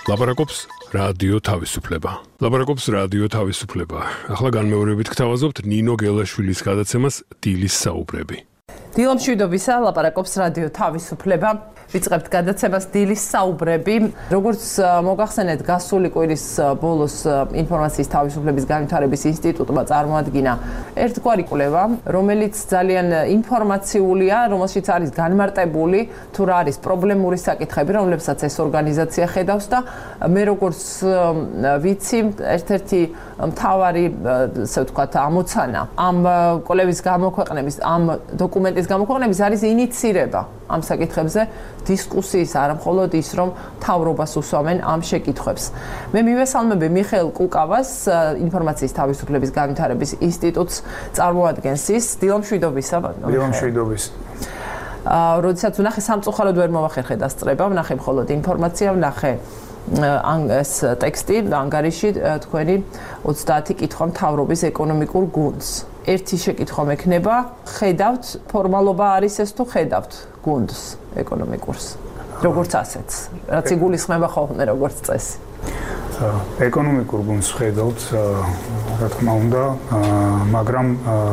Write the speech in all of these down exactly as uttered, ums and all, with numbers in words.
ლაპარაკობს რადიო თავისუფლება. ლაპარაკობს რადიო თავისუფლება. ახლა განმეორებით გთავაზობთ ნინო გელაშვილის გადაცემას დილის საუბრები. დილო მშვიდობისა, ლაპარაკობს რადიო თავისუფლება. ვიწყებთ გადაცემას დილის საუბრები. როგორც მოგახსენეთ, გასული კვირის ბოლოს ინფორმაციის თავისუფლების განვითარების ინსტიტუტმა წარმოადგინა ერთგვარი კვლევა, რომელიც ძალიან ინფორმაციულია, რომელშიც არის განმარტებული თუ რა არის პრობლემური საკითხები, რომლებსაც ეს ორგანიზაცია ხედავს და მე როგორც ვიცი, ერთ-ერთი მთავარი, ასე ვთქვათ, ამოცანა ამ კვლევის გამოქვეყნების, ამ დოკუმენტის გამოქვეყნების არის ინიცირება ამ საკითხებზე დისკუსიის, არა მხოლოდ ის, რომ მთავრობას უსვამენ ამ შეკითხვებს. მე მივესალმები მიხეილ კუკავას, ინფორმაციის თავისუფლების განვითარების ინსტიტუტს წარმოადგენს ის. დილო მშვიდობისა. დილო მშვიდობის. აა, როდესაც ვნახე სამწუხაროდ ვერ მოვახერხე დასწრება, ვნახე მხოლოდ ინფორმაცია, ვნახე ეს ტექსტი, ანგარიში თქვენი ოცდაათი კითხვა მთავრობის ეკონომიკურ გუნდს. ერთი შეკითხვა მექნება, ხედავთ ფორმალობა არის ეს თუ ხედავთ გუნდს ეკონომიკურს, როგორც ასეთს, რაც იგულისხმება ხოლმე როგორც წესი. ეკონომიკურ გუნდს ხედავთ, რა თქმა უნდა, მაგრამ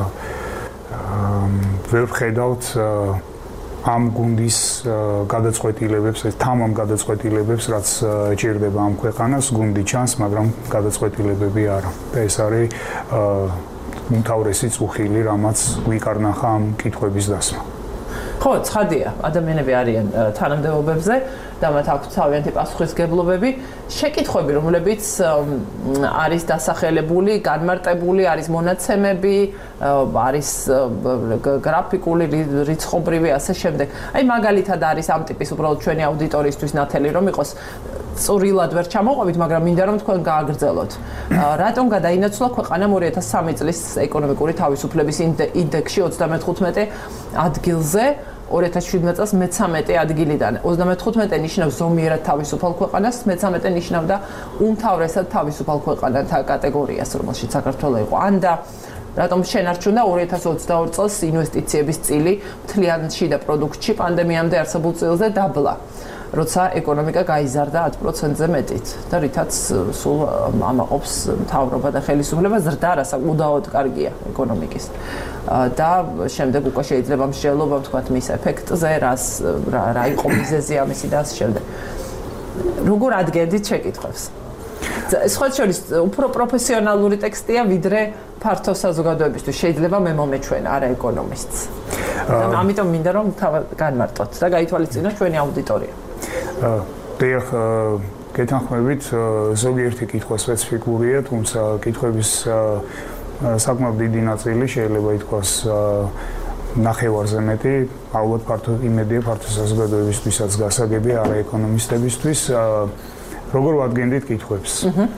ვერ ხედავთ ამ გუნდის გადაწყვეტილებებს, თამამ გადაწყვეტილებებს, რაც ჭირდება ამ ქვეყანას, გუნდი ჩანს, მაგრამ გადაწყვეტილებები არა. ეს არის უმთავრესი წუხილი, რამაც გვიკარნახა ამ კითხვების დასმა. ხო, ცხადია, ადამიანები არიან თანამდებობებზე და მათ აქვთ თავიანთი პასუხისმგებლობები. შეკითხვები, რომლებიც არის დასახელებული, განმარტებული, არის მონაცემები, არის გრაფიკული, რიცხობრივი, ასე შემდეგ. აი მაგალითად არის ამ ტიპის უბრალოდ ჩვენი აუდიტორიისთვის ნათელი რომ იყოს წვრილად ვერ ჩამოყვებით, მაგრამ მინდა რომ თქვენ გააგრძელოთ. რატომ გადაინაცვლა ქვეყანამ ორი ათას სამი წლის ეკონომიკური თავისუფლების ინდექსში ოცდამეთხუთმეტე ადგილზე ორი ათას შვიდმეტ წელს მეცამეტე ადგილიდან. ოცდამეთხუთმეტე ნიშნავს ზომიერად თავისუფალ ქვეყანას, მეცამეტე ნიშნავდა უმთავრესად თავისუფალ ქვეყანათა კატეგორიას, რომელშიც საქართველო იყო. ანდა რატომ შენარჩუნდა ორი ათას ოცდაორი წელს ინვესტიციების წილი მთლიან შიდა პროდუქტში პანდემიამდე არსებულ წილზე დაბლა, როცა ეკონომიკა გაიზარდა ათ პროცენტზე მეტით და რითაც სულ ამაყობს მთავრობა და ხელისუფლება ზრდა რასაკმაოდ კარგია ეკონომიკის. და შემდეგ უკვე შეიძლება მსჯელობა ვთქვათ მის ეფექტზე, რას რა იყო მიზეზი ამისი და ამ შემდეგ. როგორ ადგენდით შეკითხვებს? სხვა შორის უფრო პროფესიონალური ტექსტია ვიდრე ფართო საზოგადოებისთვის. შეიძლება მე მომეჩვენა, არა ეკონომისტს. ამიტომ მინდა რომ განმარტოთ და გაითვალისწინოთ ჩვენი აუდიტორია. დიახ, გეთანხმებით, ზოგიერთი კითხვა სპეციფიკურია, თუმცა კითხვების საკმაოდ დიდი ნაწილი შეიძლება ითქვას ნახევარზე მეტი, ალბათ ფართო იმედია ფართო საზოგადოებისთვისაც გასაგები, არა ეკონომისტებისთვის. როგორ ვადგენდით კითხვებს?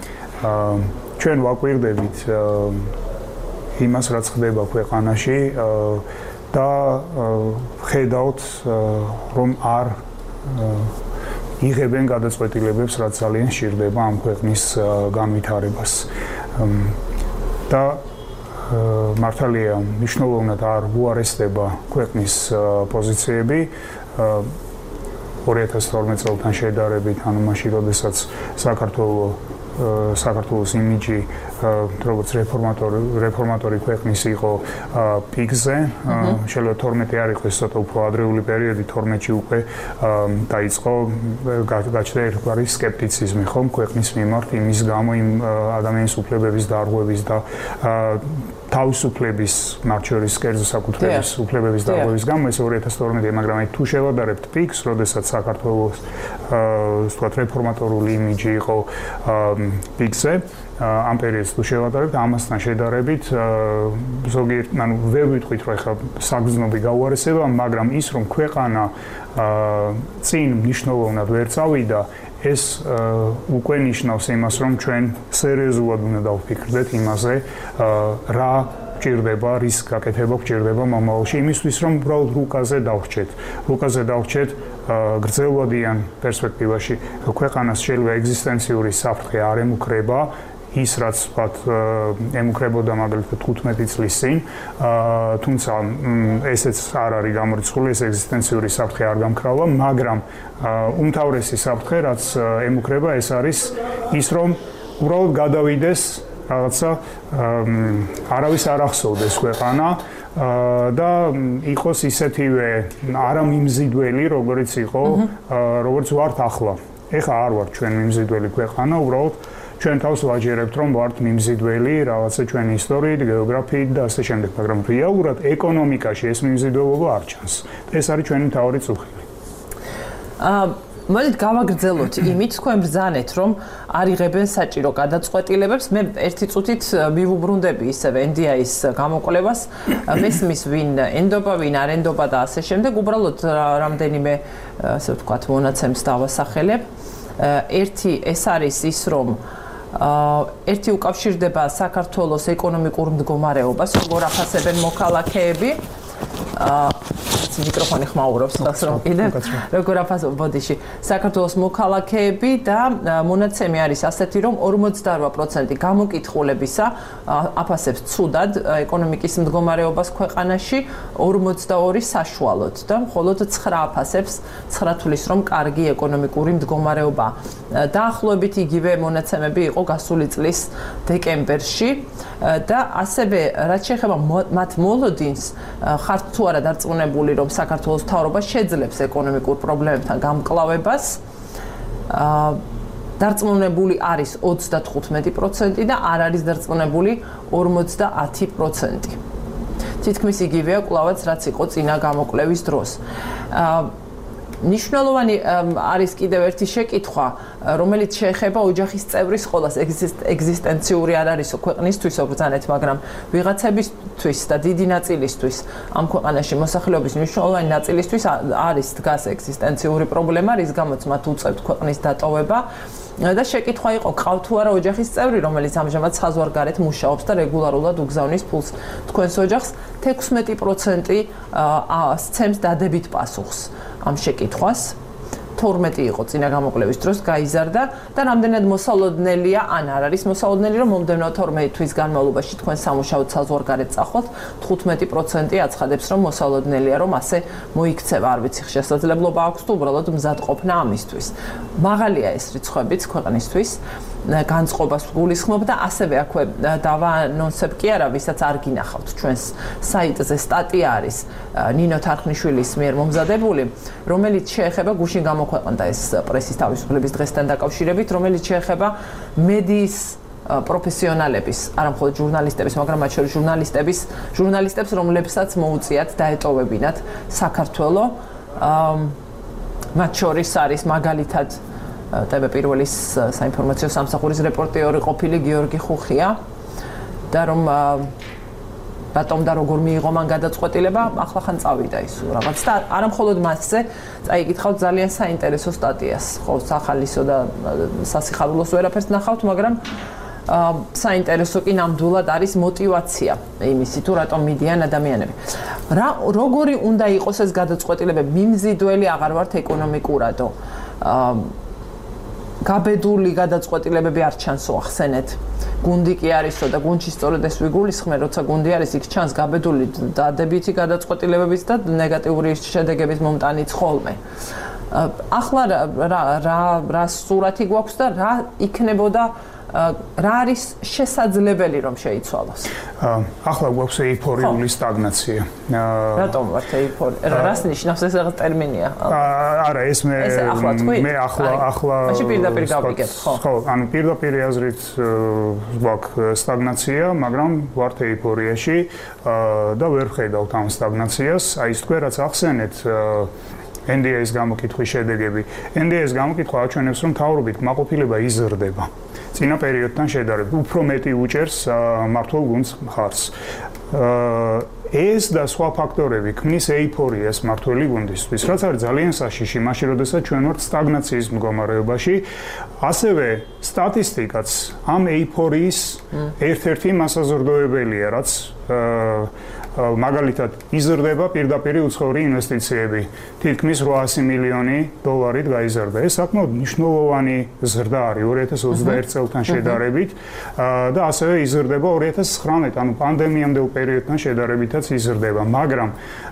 ჩვენ ვაკვირდებით იმას, რაც ხდება ქვეყანაში და ხედავთ, რომ არ იღებენ გადაწყვეტილებებს, რაც ძალიან სჭირდება ამ ქვეყნის განვითარებას. და მართალია, მნიშვნელოვნად არ უარესდება ქვეყნის პოზიციები. ორი ათას თორმეტ წელთან შედარებით, ანუ მაშინ, როდესაც საქართველო საქართველოს იმიჯი როგორც რეფორმატორი რეფორმატორი ქვეყნის იყო პიკზე, შეიძლება თორმეტი არ იყოს ცოტა უფრო ადრეული პერიოდი, თორმეტში უკვე დაიწყო გაჩნდა ერთგვარი სკეპტიციზმი ხომ ქვეყნის მიმართ იმის გამო, იმ ადამიანის უფლებების დარღვევის და თავისუფლების, მათ შორის კერძო საკუთრების უფლებების დარღვევის გამო ეს ორი ათას თორმეტი, მაგრამ აი თუ შევადარებთ პიკს, როდესაც საქართველოს ვთქვათ რეფორმატორული იმიჯი იყო პიკზე, ამ პერიოდს თუ შევადარებთ, ამასთან შედარებით ზოგიერთ, ანუ ვერ ვიტყვით რომ ეხლა საგრძნობი გაუარესება, მაგრამ ის რომ ქვეყანა წინ მნიშვნელოვნად ვერ წავიდა, ეს უკვე ნიშნავს იმას, რომ ჩვენ სერიოზულად უნდა დავფიქრდეთ იმაზე, რა გჭირდება, რის გაკეთება გჭირდება მომავალში, იმისთვის რომ უბრალოდ რუკაზე დავრჩეთ. რუკაზე დავრჩეთ გრძელვადიან პერსპექტივაში ქვეყანას შეიძლება ეგზისტენციური საფრთხე არ ემუქრება, ის რაც ვთქვათ ემუქრებოდა მაგალითად თხუთმეტი წლის წინ, თუმცა ესეც არ არის გამორიცხული, ეს ეგზისტენციური საფრთხე არ გამქრალვა, მაგრამ უმთავრესი საფრთხე რაც ემუქრება ეს არის ის რომ უბრალოდ გადავიდეს რაღაცა არავის არ ახსოვდეს ქვეყანა და იყოს ისეთივე არამიმზიდველი, როგორც იყო, როგორც ვართ ახლა. ეხლა არ ვართ ჩვენ მიმზიდველი ქვეყანა, უბრალოდ ჩვენ თავს ვაჯერებთ, რომ ვართ მიმზიდველი რაღაცა ჩვენი ისტორიით, გეოგრაფიით და ასე შემდეგ, მაგრამ რეალურად ეკონომიკაში ეს მიმზიდველობა არ ჩანს. ეს არის ჩვენი მთავარი წუხილი. აა მოდით გავაგრძელოთ იმით, თქვენ ბრძანეთ, რომ არ იღებენ საჭირო გადაწყვეტილებებს. მე ერთი წუთით მივუბრუნდები ისევ ენ დი აის გამოკვლევას, მესმის ვინ ენდობა, ვინ არ ენდობა და ასე შემდეგ. უბრალოდ რამდენიმე, ასე ვთქვათ, მონაცემს დავასახელებ. ერთი ეს არის ის, რომ ერთი უკავშირდება საქართველოს ეკონომიკურ მდგომარეობას, როგორ ახასებენ მოქალაქეები. მიკროფონი ხმაურობს ხალხს რომ კიდე როგორ აფასო ბოდიში საქართველოს მოქალაქეები და მონაცემი არის ასეთი რომ ორმოცდაორ პროცენტი გამოკითხულებისა აფასებს ცუდად ეკონომიკის მდგომარეობას ქვეყანაში ორმოცდაორი საშუალოდ და მხოლოდ ცხრა აფასებს ცხრა თulis რომ კარგი ეკონომიკური მდგომარეობა დაახლოებით იგივე მონაცემები იყო გასული წლის დეკემბერში და ასევე რაც შეეხება მათ მოლოდინს ხართ თუ არა დარწმუნებული რომ საქართველოს მთავრობა შეძლებს ეკონომიკურ პრობლემებთან გამკლავებას. დარწმუნებული არის ოცდათხუთმეტი პროცენტი და არ არის დარწმუნებული ორმოცდაათი პროცენტი. თითქმის იგივეა კვლავაც რაც იყო წინა გამოკვლევის დროს. ნიშნულოვანი არის კიდევ ერთი შეკითხვა, რომელიც შეეხება ოჯახის წევრის ყოლას ეგზისტენციური არ არისო ქვეყნისთვის ობრძანეთ, მაგრამ ვიღაცებისთვის და დიდი ნაწილისთვის ამ ქვეყანაში მოსახლეობის მნიშვნელოვანი ნაწილისთვის არის დგას ეგზისტენციური პრობლემა, რის გამოც მათ უწევთ ქვეყნის დატოვება. და შეკითხვა იყო, ყავთ თუ არა ოჯახის წევრი, რომელიც ამჟამად საზღვარგარეთ მუშაობს და რეგულარულად უგზავნის ფულს თქვენს ოჯახს, თექვსმეტი პროცენტი სცემს დადებით პასუხს ამ შეკითხვას. თორმეტი იყო წინა გამოკვლევის დროს გაიზარდა და რამდენად მოსალოდნელია ან არ არის მოსალოდნელი რომ მომდევნო თორმეტი თვის განმავლობაში თქვენ სამუშაოდ საზღვარგარეთ წახვალთ, თხუთმეტი პროცენტი აცხადებს რომ მოსალოდნელია რომ ასე მოიქცევა, არ ვიცი შესაძლებლობა აქვს თუ უბრალოდ მზადყოფნა ამისთვის. მაღალია ეს რიცხვებიც ქვეყნისთვის. განწყობას გულისხმობ და ასევე აქვე დავანონსებ კი არა, ვისაც არ გინახავთ ჩვენს საიტზე სტატია არის ნინო თარხნიშვილის მიერ მომზადებული, რომელიც შეეხება გუშინ გამოქვეყნდა ეს პრესის თავისუფლების დღესთან დაკავშირებით, რომელიც შეეხება მედიის პროფესიონალების, არა მხოლოდ ჟურნალისტების, მაგრამ მათ შორის ჟურნალისტების, ჟურნალისტებს, რომლებსაც მოუწიათ დაეტოვებინათ საქართველო. მათ შორის არის მაგალითად ტე ვე პირველის საინფორმაციო სამსახურის რეპორტიორი ყოფილი გიორგი ხუხია და რომ რატომ და როგორ მიიღო მან გადაწყვეტილება, ახლა ხან წავიდა ის რაღაც და არა მხოლოდ მასზე, წაიკითხავთ ძალიან საინტერესო სტატიას. ხო, სახალისო და სასიხარულოს ვერაფერს ნახავთ, მაგრამ საინტერესო კი ნამდვილად არის мотиваცია იმისი თუ რატომ მიდიან ადამიანები. რა როგორი უნდა იყოს ეს გადაწყვეტილებები, მიმზიდველი აღარ ვართ ეკონომიკურადო. გაბედული გადაწყვეტილებები არ ჩანსო ახსენეთ. გუნდი კი არისო და გუნდში სწორედ ეს ვიგულისხმე, როცა გუნდი არის, იქ ჩანს გაბედული დადებითი გადაწყვეტილებების და ნეგატიური შედეგების მომტანიც ხოლმე. ახლა რა რა რა სურათი გვაქვს და რა იქნებოდა რა არის შესაძლებელი რომ შეიცვალოს? ახლა გვაქვს ეიფორიული სტაგნაცია. რატომ ვართ ეიფორიული? რას ნიშნავს ეს რაღაც ტერმინია? არა, ეს მე მე ახლა ახლა მაშინ პირდაპირ გავიგებ, ხო? ხო, ანუ პირდაპირ აზრით გვაქვს სტაგნაცია, მაგრამ ვართ ეიფორიაში და ვერ ხედავთ ამ სტაგნაციას. აი ეს თქვენ რაც ახსენეთ ენ დი ეის გამოკითხვის შედეგები. ენ დი ეის გამოკითხვა აჩვენებს, რომ მთავრობით კმაყოფილება იზრდება. წინა პერიოდთან შედარებით უფრო მეტი უჭერს მართლ გუნდს მხარს. ეს და სხვა ფაქტორები ქმნის ეიფორიას მართველი გუნდისთვის, რაც არის ძალიან საშიში, მაშინ როდესაც ჩვენ ვართ სტაგნაციის მდგომარეობაში. ასევე სტატისტიკაც ამ ეიფორიის ერთ-ერთი მასაზრდოებელია, რაც მაგალითად იზრდება პირდაპირ უცხოური ინვესტიციები. თითქმის ოთხასი მილიონი დოლარით გაიზარდა. ეს საკმაოდ მნიშვნელოვანი ზრდა არის ორი ათას ოცდაერთ წელთან შედარებით და ასევე იზრდება ორი ათას ცხრამეტ, ანუ პანდემიამდელ პერიოდთან შედარებითაც იზრდება, მაგრამ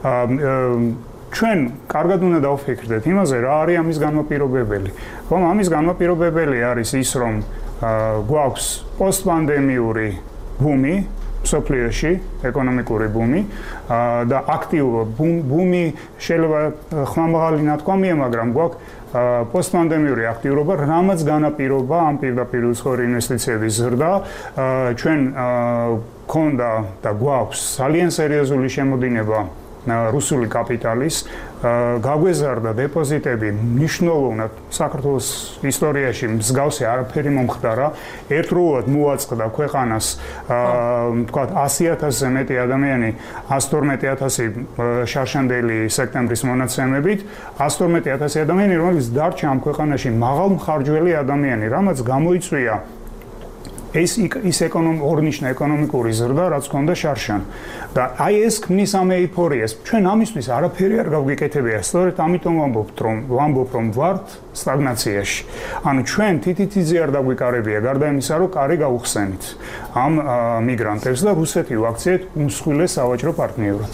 ჩვენ კარგად უნდა დავფიქრდეთ იმაზე, რა არის ამის განმაპირობებელი. ხომ ამის განმაპირობებელი არის ის, რომ გვაქვს პოსტპანდემიური ბუმი სოფლიოში, ეკონომიკური ბუმი და აქტიური ბუმი შეიძლება ხმამაღალი ნათქვამია, მაგრამ გვაქვს პოსტპანდემიური აქტიურობა, რამაც განაპირობა ამ პირდაპირ უცხოური ინვესტიციების ზრდა. ჩვენ გქონდა და გვაქვს ძალიან სერიოზული შემოდინება რუსული კაპიტალის, გაგვეზარდა დეპოზიტები მნიშვნელოვნად საქართველოს ისტორიაში მსგავსი არაფერი მომხდარა. ერთდროულად მოაწყდა ქვეყანას თქვათ ასი ათასზე მეტი ადამიანი, ასი თორმეტი ათასი შარშანდელი სექტემბრის მონაცემებით, ასი თორმეტი ათასი ადამიანი, რომელიც დარჩა ამ ქვეყანაში მაღალმხარჯველი ადამიანი, რამაც გამოიწვია ეს ის ეკონომიკ ორნიშნა ეკონომიკური ზრდა, რაც ჰქონდა შარშან. და აი ეს ქმნის ამ ეიფორიას. ჩვენ ამისთვის არაფერი არ გავგიკეთებია. სწორედ ამიტომ ვამბობთ, რომ ვამბობ, რომ ვართ სტაგნაციაში. ანუ ჩვენ თითითიძე არ დაგვიკარებია, გარდა იმისა, რომ კარი გავუხსენით ამ მიგრანტებს და რუსეთი ვაქციეთ უმსხვილეს სავაჭრო პარტნიორად.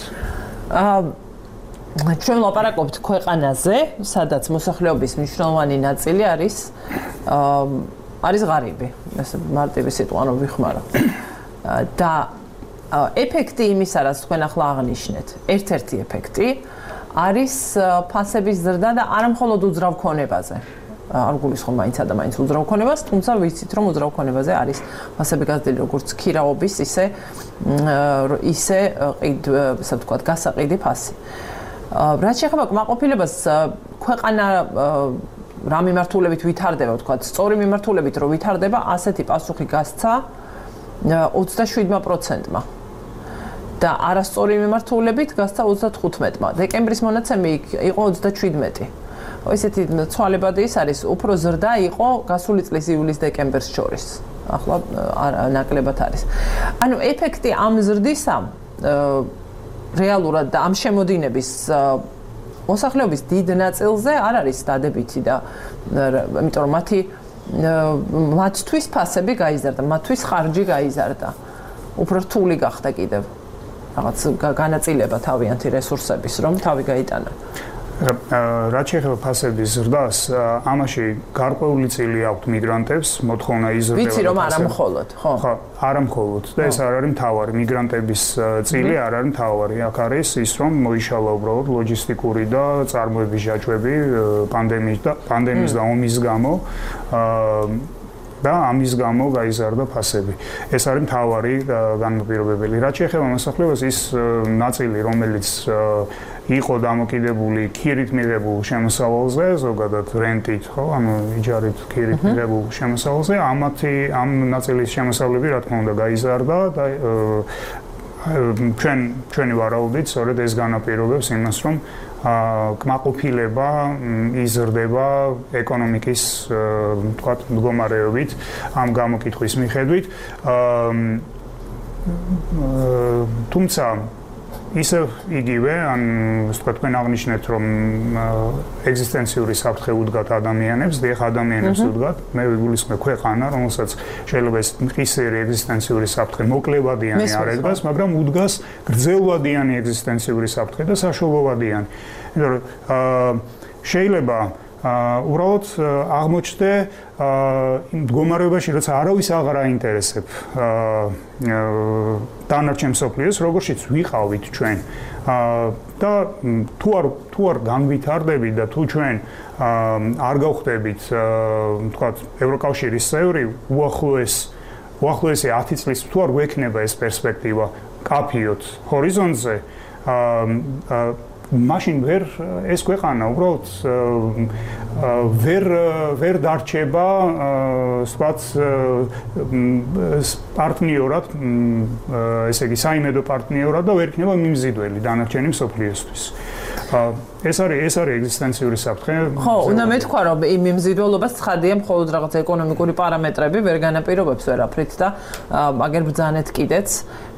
აა ჩვენ ლაპარაკობთ ქვეყანაზე, სადაც მოსახლეობის მნიშვნელოვანი ნაწილი არის აა არის ღარიბი, ესე მარტივი სიტყვა რომ ვიხმარო. და ეფექტი იმისა, რაც თქვენ ახლა აღნიშნეთ, ერთ-ერთი ეფექტი არის ფასების ზრდა და არა მხოლოდ უძრავ ქონებაზე. არ გულისხმობ მაინც და მაინც უძრავ ქონებას, თუმცა ვიცით რომ უძრავ ქონებაზე არის ფასები გაზრდილი როგორც ქირაობის, ისე ისე ასე ვთქვათ, გასაყიდი ფასი. რაც შეეხება კმაყოფილებას, ქვეყანა რა მიმართულებით ვითარდება, ვთქვათ, სწორი მიმართულებით რო ვითარდება, ასეთი პასუხი გასცა ოცდაშვიდმა პროცენტმა. და არასწორი მიმართულებით გასცა ოცდათხუთმეტმა. დეკემბრის მონაცემი იყო ოცდაჩვიდმეტი. ესეთი ცვალებადი ის არის, უფრო ზრდა იყო გასული წლის ივლის-დეკემბერს შორის. ახლა ნაკლებად არის. ანუ ეფექტი ამ ზრდისა რეალურად და ამ შემოდინების მოსახლეობის დიდ ნაწილზე არ არის დადებითი და იმიტომ რომ მათი მათთვის ფასები გაიზარდა, მათთვის ხარჯი გაიზარდა. უფრო რთული გახდა კიდევ რაღაც განაწილება თავიანთი რესურსების, რომ თავი გაიტანა. რაც შეეხება ფასების ზრდას, ამაში გარკვეული წილი აქვთ მიგრანტებს, მოთხოვნა იზრდება. ვიცი რომ არა მხოლოდ, ხო? ხო, არა მხოლოდ. და ეს არ არის მთავარი, მიგრანტების წილი არ არის მთავარი. აქ არის ის, რომ მოიშალა უბრალოდ ლოჯისტიკური და წარმოების ჯაჭვები პანდემიის და პანდემიის და ომის გამო და ამის გამო გაიზარდა ფასები. ეს არის მთავარი განმაპირობებელი. რაც შეეხება მოსახლეობას, ის ნაწილი, რომელიც იყო დამოკიდებული ქირით მიღებულ შემოსავალზე, ზოგადად რენტით, ხო, ანუ იჯარით ქირით მიღებულ შემოსავალზე, ამათი ამ ნაწილის შემოსავლები, რა თქმა უნდა, გაიზარდა და ჩვენ ჩვენი ვარაუდით, სწორედ ეს განაპირობებს იმას, რომ კმაყოფილება იზრდება ეკონომიკის, თქვათ, მდგომარეობით ამ გამოკითხვის მიხედვით. თუმცა ისევ იგივე, ან ვთქვათ, თქვენ აღნიშნეთ, რომ ეგზისტენციური საფრთხე უდგათ ადამიანებს, და ეხა ადამიანებს უდგათ, მე ვიგულისხმებ ქვეყანა, რომელსაც შეიძლება ეს მყისერი ეგზისტენციური საფრთხე მოკლებადიანი არ ედგას, მაგრამ უდგას გრძელვადიანი ეგზისტენციური საფრთხე და საშუალოვადიანი. იმიტომ რომ შეიძლება უბრალოდ აღმოჩნდე იმ მდგომარეობაში, როცა არავის აღარ აინტერესებ დანარჩენ მსოფლიოს, როგორშიც ვიყავით ჩვენ და თუ არ თუ არ განვითარდებით და თუ ჩვენ არ გავხდებით, ვთქვათ, ევროკავშირის წევრი, უახლოეს უახლოესი ათი წლის თუ არ გვექნება ეს პერსპექტივა კაფიოთ ჰორიზონტზე, მაშინ ვერ ეს ქვეყანა უბრალოდ ვერ ვერ დარჩება, ვთქვათ, პარტნიორად, ესე იგი საიმედო პარტნიორად და ვერ იქნება მიმზიდველი დანარჩენი მსოფლიოსთვის. ეს არის ეს არის ეგზისტენციური საფრთხე. ხო, უნდა მეთქვა, რომ იმ მიმზიდველობას ცხადია მხოლოდ რაღაც ეკონომიკური პარამეტრები ვერ განაპირობებს ვერაფრით და აგერ ბრძანეთ კიდეც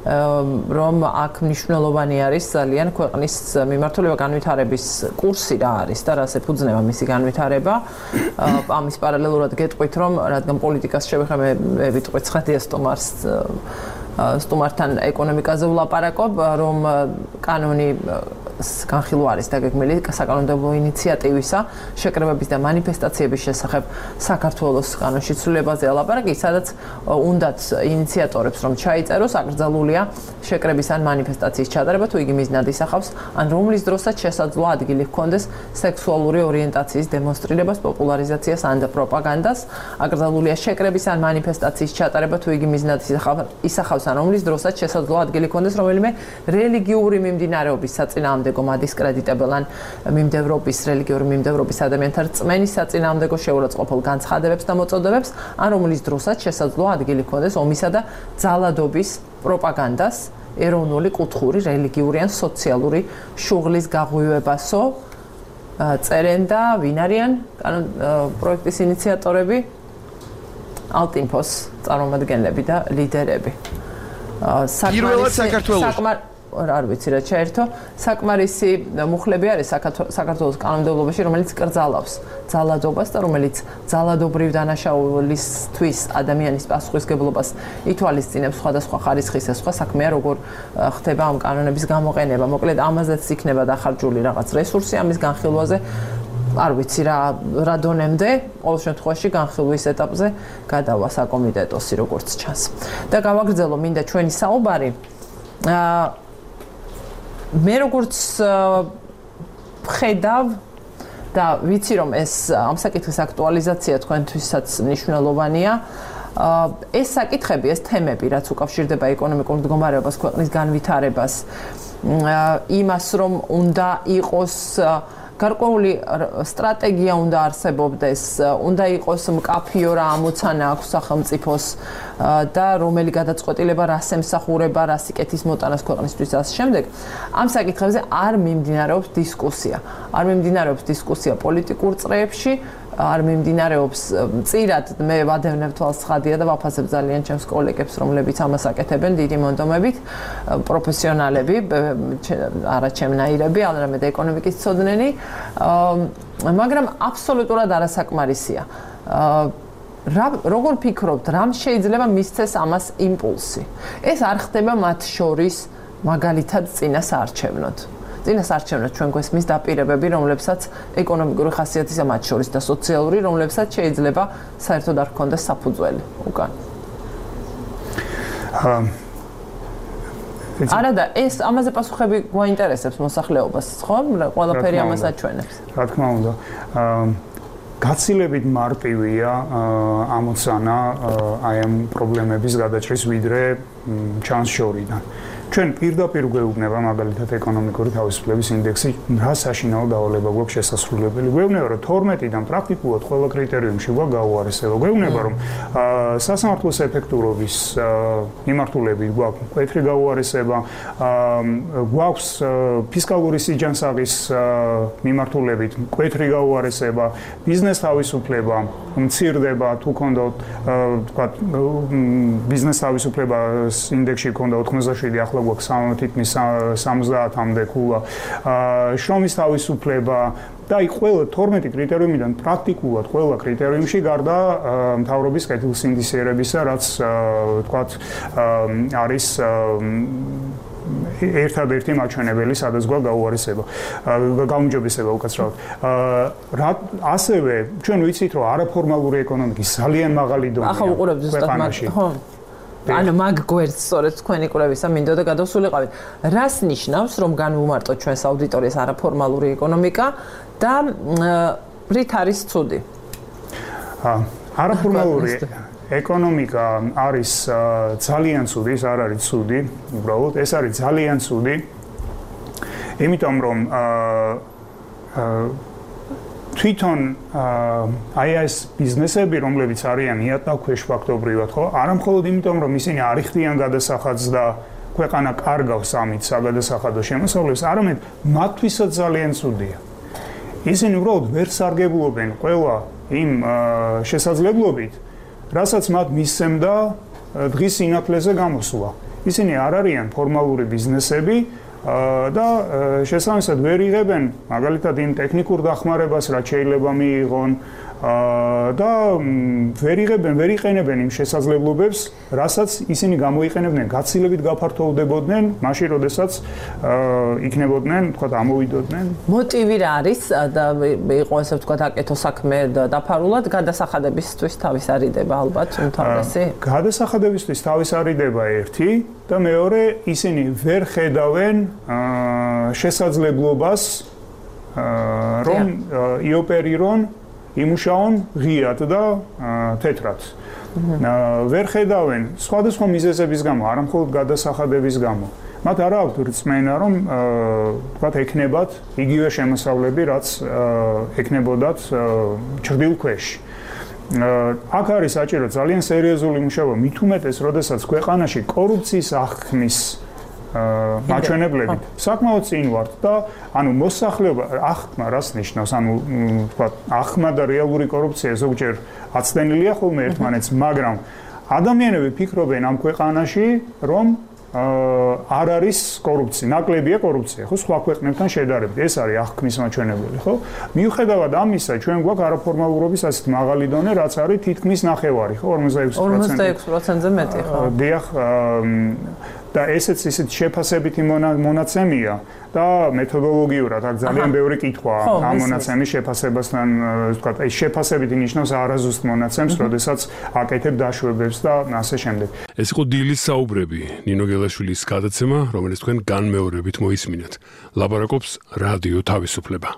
რომ აქ მნიშვნელოვანი არის ძალიან ქვეყნის მიმართულება განვითარების კურსი რა არის და რას ეფუძნება მისი განვითარება. ამის პარალელურად გეტყვით რომ რადგან პოლიტიკას შევეხე მე ვიტყვით ცხადია სტუმარს სტუმართან ეკონომიკაზე ვლაპარაკობ, რომ კანონი განხილვა არის დაგეგმილი საკანონმდებლო ინიციატივისა შეკრებების და მანიფესტაციების შესახებ საქართველოს კანონში ცვლილებაზე ლაპარაკი, სადაც უნდათ ინიციატორებს რომ ჩაიწეროს, აკრძალულია შეკრების ან მანიფესტაციის ჩატარება, თუ იგი მიზნად ისახავს, ან რომლის დროსაც შესაძლოა ადგილი ჰქონდეს სექსუალური ორიენტაციის დემონსტრირებას, პოპულარიზაციას ან პროპაგანდას, აკრძალულია შეკრების ან მანიფესტაციის ჩატარება, თუ იგი მიზნად ისახავს, ან რომლის დროსაც შესაძლოა ადგილი ჰქონდეს რომელიმე რელიგიური მიმდინარეობის საწინააღმდეგო მადისკრედიტებელ ან მიმდევრობის რელიგიური მიმდევრობის ადამიანთა რწმენის საწინააღმდეგო შეურაცხყოფელ განცხადებებს და მოწოდებებს, ან რომლის დროსაც შესაძლოა ადგილი ჰქონდეს ომისა და ძალადობის პროპაგანდას, ეროვნული, კუთხური, რელიგიური ან სოციალური შუღლის გაღვივებასო. წერენ და ვინ არიან პროექტის ინიციატორები? ალტინფოს წარმომადგენლები და ლიდერები. პირველად საქართველოს არ ვიცი რა ჩაერთო საკმარისი მუხლები არის საქართველოს კანონმდებლობაში, რომელიც კრძალავს ძალადობას და რომელიც ძალადობრივ დანაშაულისთვის ადამიანის პასუხისგებლობას ითვალისწინებს სხვადასხვა ხარისხის და სხვა საქმეა, როგორ ხდება ამ კანონების გამოყენება. მოკლედ ამაზეც იქნება დახარჯული რაღაც რესურსი ამის განხილვაზე. არ ვიცი რა რა დონემდე, ყოველ შემთხვევაში განხილვის ეტაპზე გადავა საკომიტეტოსი როგორც ჩანს. და გავაგრძელო მინდა ჩვენი საუბარი. აა მე როგორც ხედავ და ვიცი რომ ეს ამ საკითხის აქტუალიზაცია თქვენთვისაც მნიშვნელოვანია. ეს საკითხები, ეს თემები, რაც უკავშირდება ეკონომიკურ მდგომარეობას, ქვეყნის განვითარებას, იმას რომ უნდა იყოს გარკვეული სტრატეგია უნდა არსებობდეს, უნდა იყოს მკაფიო რა ამოცანა აქვს სახელმწიფოს და რომელი გადაწყვეტილება რას ემსახურება, რას იკეთის მოტანას ქვეყნისთვის და ამ შემდეგ. ამ საკითხებზე არ მიმდინარეობს დისკუსია. არ მიმდინარეობს დისკუსია პოლიტიკურ წრეებში, არ მიმდინარეობს წირად მე ვადევნებ თვალს ცხადია და ვაფასებ ძალიან ჩემს კოლეგებს, რომლებიც ამას აკეთებენ დიდი მონდომებით, პროფესიონალები, არა ჩემნაირები, არამედ ეკონომიკის მცოდნენი, მაგრამ აბსოლუტურად არასაკმარისია. რა როგორ ფიქრობთ, რამ შეიძლება მისცეს ამას იმპულსი? ეს არ ხდება მათ შორის მაგალითად წინასაარჩევნოდ. წინასაარჩევნოდ ჩვენ გვესმის დაპირებები, რომლებსაც ეკონომიკური ხასიათისა მათ შორის და სოციალური, რომლებსაც შეიძლება საერთოდ არ ჰქონდეს საფუძველი უკან. არა და ეს ამაზე პასუხები გვაინტერესებს მოსახლეობას, ხო? ყველაფერი ამას აჩვენებს. რა თქმა უნდა. გაცილებით მარტივია ამოცანა აი ამ პრობლემების გადაჭრის ვიდრე ჩანს შორიდან. ჩვენ პირდაპირ გვეუბნება მაგალითად ეკონომიკური თავისუფლების ინდექსი რა საშინაო დავალება გვაქვს შესასრულებელი. გვეუბნება რომ თორმეტიდან პრაქტიკულად ყველა კრიტერიუმში გვაქვს გაუარესება. გვეუბნება რომ სასამართლოს ეფექტურობის მიმართულებით გვაქვს მკვეთრი გაუარესება, გვაქვს ფისკალური სიჯანსაღის მიმართულებით მკვეთრი გაუარესება, ბიზნეს თავისუფლება მცირდება, თუ ქონდათ თქვათ ბიზნეს თავისუფლებას ინდექსში ქონდა ოთხმოცდაშვიდი, ახლა გვაქვს თითქმის სამოცდაათამდე ქულა, შრომის თავისუფლება და აი ყველა თორმეტი კრიტერიუმიდან პრაქტიკულად ყველა კრიტერიუმში გარდა მთავრობის კეთილსინდისიერებისა, რაც თქვათ არის ერთადერთი მაჩვენებელი, სადაც გვაქვს გაუარესება, გაუმჯობესება უკაცრავად. ასევე ჩვენ ვიცით, რომ არაფორმალური ეკონომიკის ძალიან მაღალი დონეა. ახლა უყურებთ ზუსტად, ხო? ანუ მაგ გვერდს სწორედ თქვენი კვლევისა მინდოდა გადავსულიყავით. რას ნიშნავს, რომ განვუმარტოთ ჩვენს აუდიტორიას არაფორმალური ეკონომიკა და რით არის ცუდი? არაფორმალური ეკონომიკა არის ძალიან ცუდი, ეს არ არის ცუდი, უბრალოდ ეს არის ძალიან ცუდი. იმიტომ რომ თვითონ აი ეს ბიზნესები, რომლებიც არიან იატაკქვეშ ფაქტობრივად, ხო? არა მხოლოდ იმიტომ, რომ ისინი არ იხდიან გადასახადს და ქვეყანა კარგავს ამით საგადასახადო შემოსავლებს, არამედ მათთვისაც ძალიან ცუდია. ისინი უბრალოდ ვერ სარგებლობენ ყველა იმ შესაძლებლობით, რასაც მათ მისცემდა დღის სინათლეზე გამოსვლა. ისინი არ არიან ფორმალური ბიზნესები და შესაბამისად ვერ იღებენ მაგალითად იმ ტექნიკურ დახმარებას, რაც შეიძლება მიიღონ და ვერ იღებენ, ვერ იყენებენ იმ შესაძლებლობებს, რასაც ისინი გამოიყენებდნენ, გაცილებით გაფართოვდებოდნენ, მაშინ, როდესაც იქნებოდნენ, თქვათ, ამოვიდოდნენ. მოტივი რა არის და იყო ესე ვთქვათ, აკეთო საქმე დაფარულად, გადასახადებისთვის თავის არიდება ალბათ უმთავრესი? გადასახადებისთვის თავის არიდება ერთი და მეორე, ისინი ვერ ხედავენ შესაძლებლობას რომ იოპერირონ იმუშაონ ღიად და თეთრად. ვერ ხედავენ სხვადასხვა მიზეზების გამო, არა მხოლოდ გადასახადების გამო. მათ არ აქვთ რწმენა, რომ თქვათ ეკნებათ იგივე შემოსავლები, რაც ეკნებოდათ ჩრდილ ქვეშ. აქ არის საჭირო ძალიან სერიოზული მუშაობა, მით უმეტეს, როდესაც ქვეყანაში კორუფციის აღქმის მაჩვენებლებით საკმაოდ წინ ვართ და ანუ მოსახლეობა აღქმა რას ნიშნავს ანუ თქვა აღქმა და რეალური კორუფცია ზოგჯერ აცდენილია ხოლმე ერთმანეთს მაგრამ ადამიანები ფიქრობენ ამ ქვეყანაში რომ არ არის კორუფცია, ნაკლებია კორუფცია, ხო, სხვა ქვეყნებთან შედარებით. ეს არის აღქმის მაჩვენებელი, ხო? მიუხედავად ამისა, ჩვენ გვაქვს არაფორმალურობის ასეთ მაღალი დონე, რაც არის თითქმის ნახევარი, ხო, ორმოცდაექვსი პროცენტი. ორმოცდაექვსი პროცენტზე მეტი, ხო? დიახ, და ესეც ისეთ შეფასებითი მონაცემია და მეთოდოლოგიურად აქ ძალიან ბევრი კითხვა ამ მონაცემის შეფასებასთან, ვთქვათ, ეს შეფასებითი ნიშნავს არაზუსტ მონაცემს, როდესაც აკეთებ დაშვებებს და ასე შემდეგ. ეს იყო დილის საუბრები, ნინო გელაშვილის გადაცემა, რომელიც თქვენ განმეორებით მოისმინეთ. ლაპარაკობს რადიო თავისუფლება.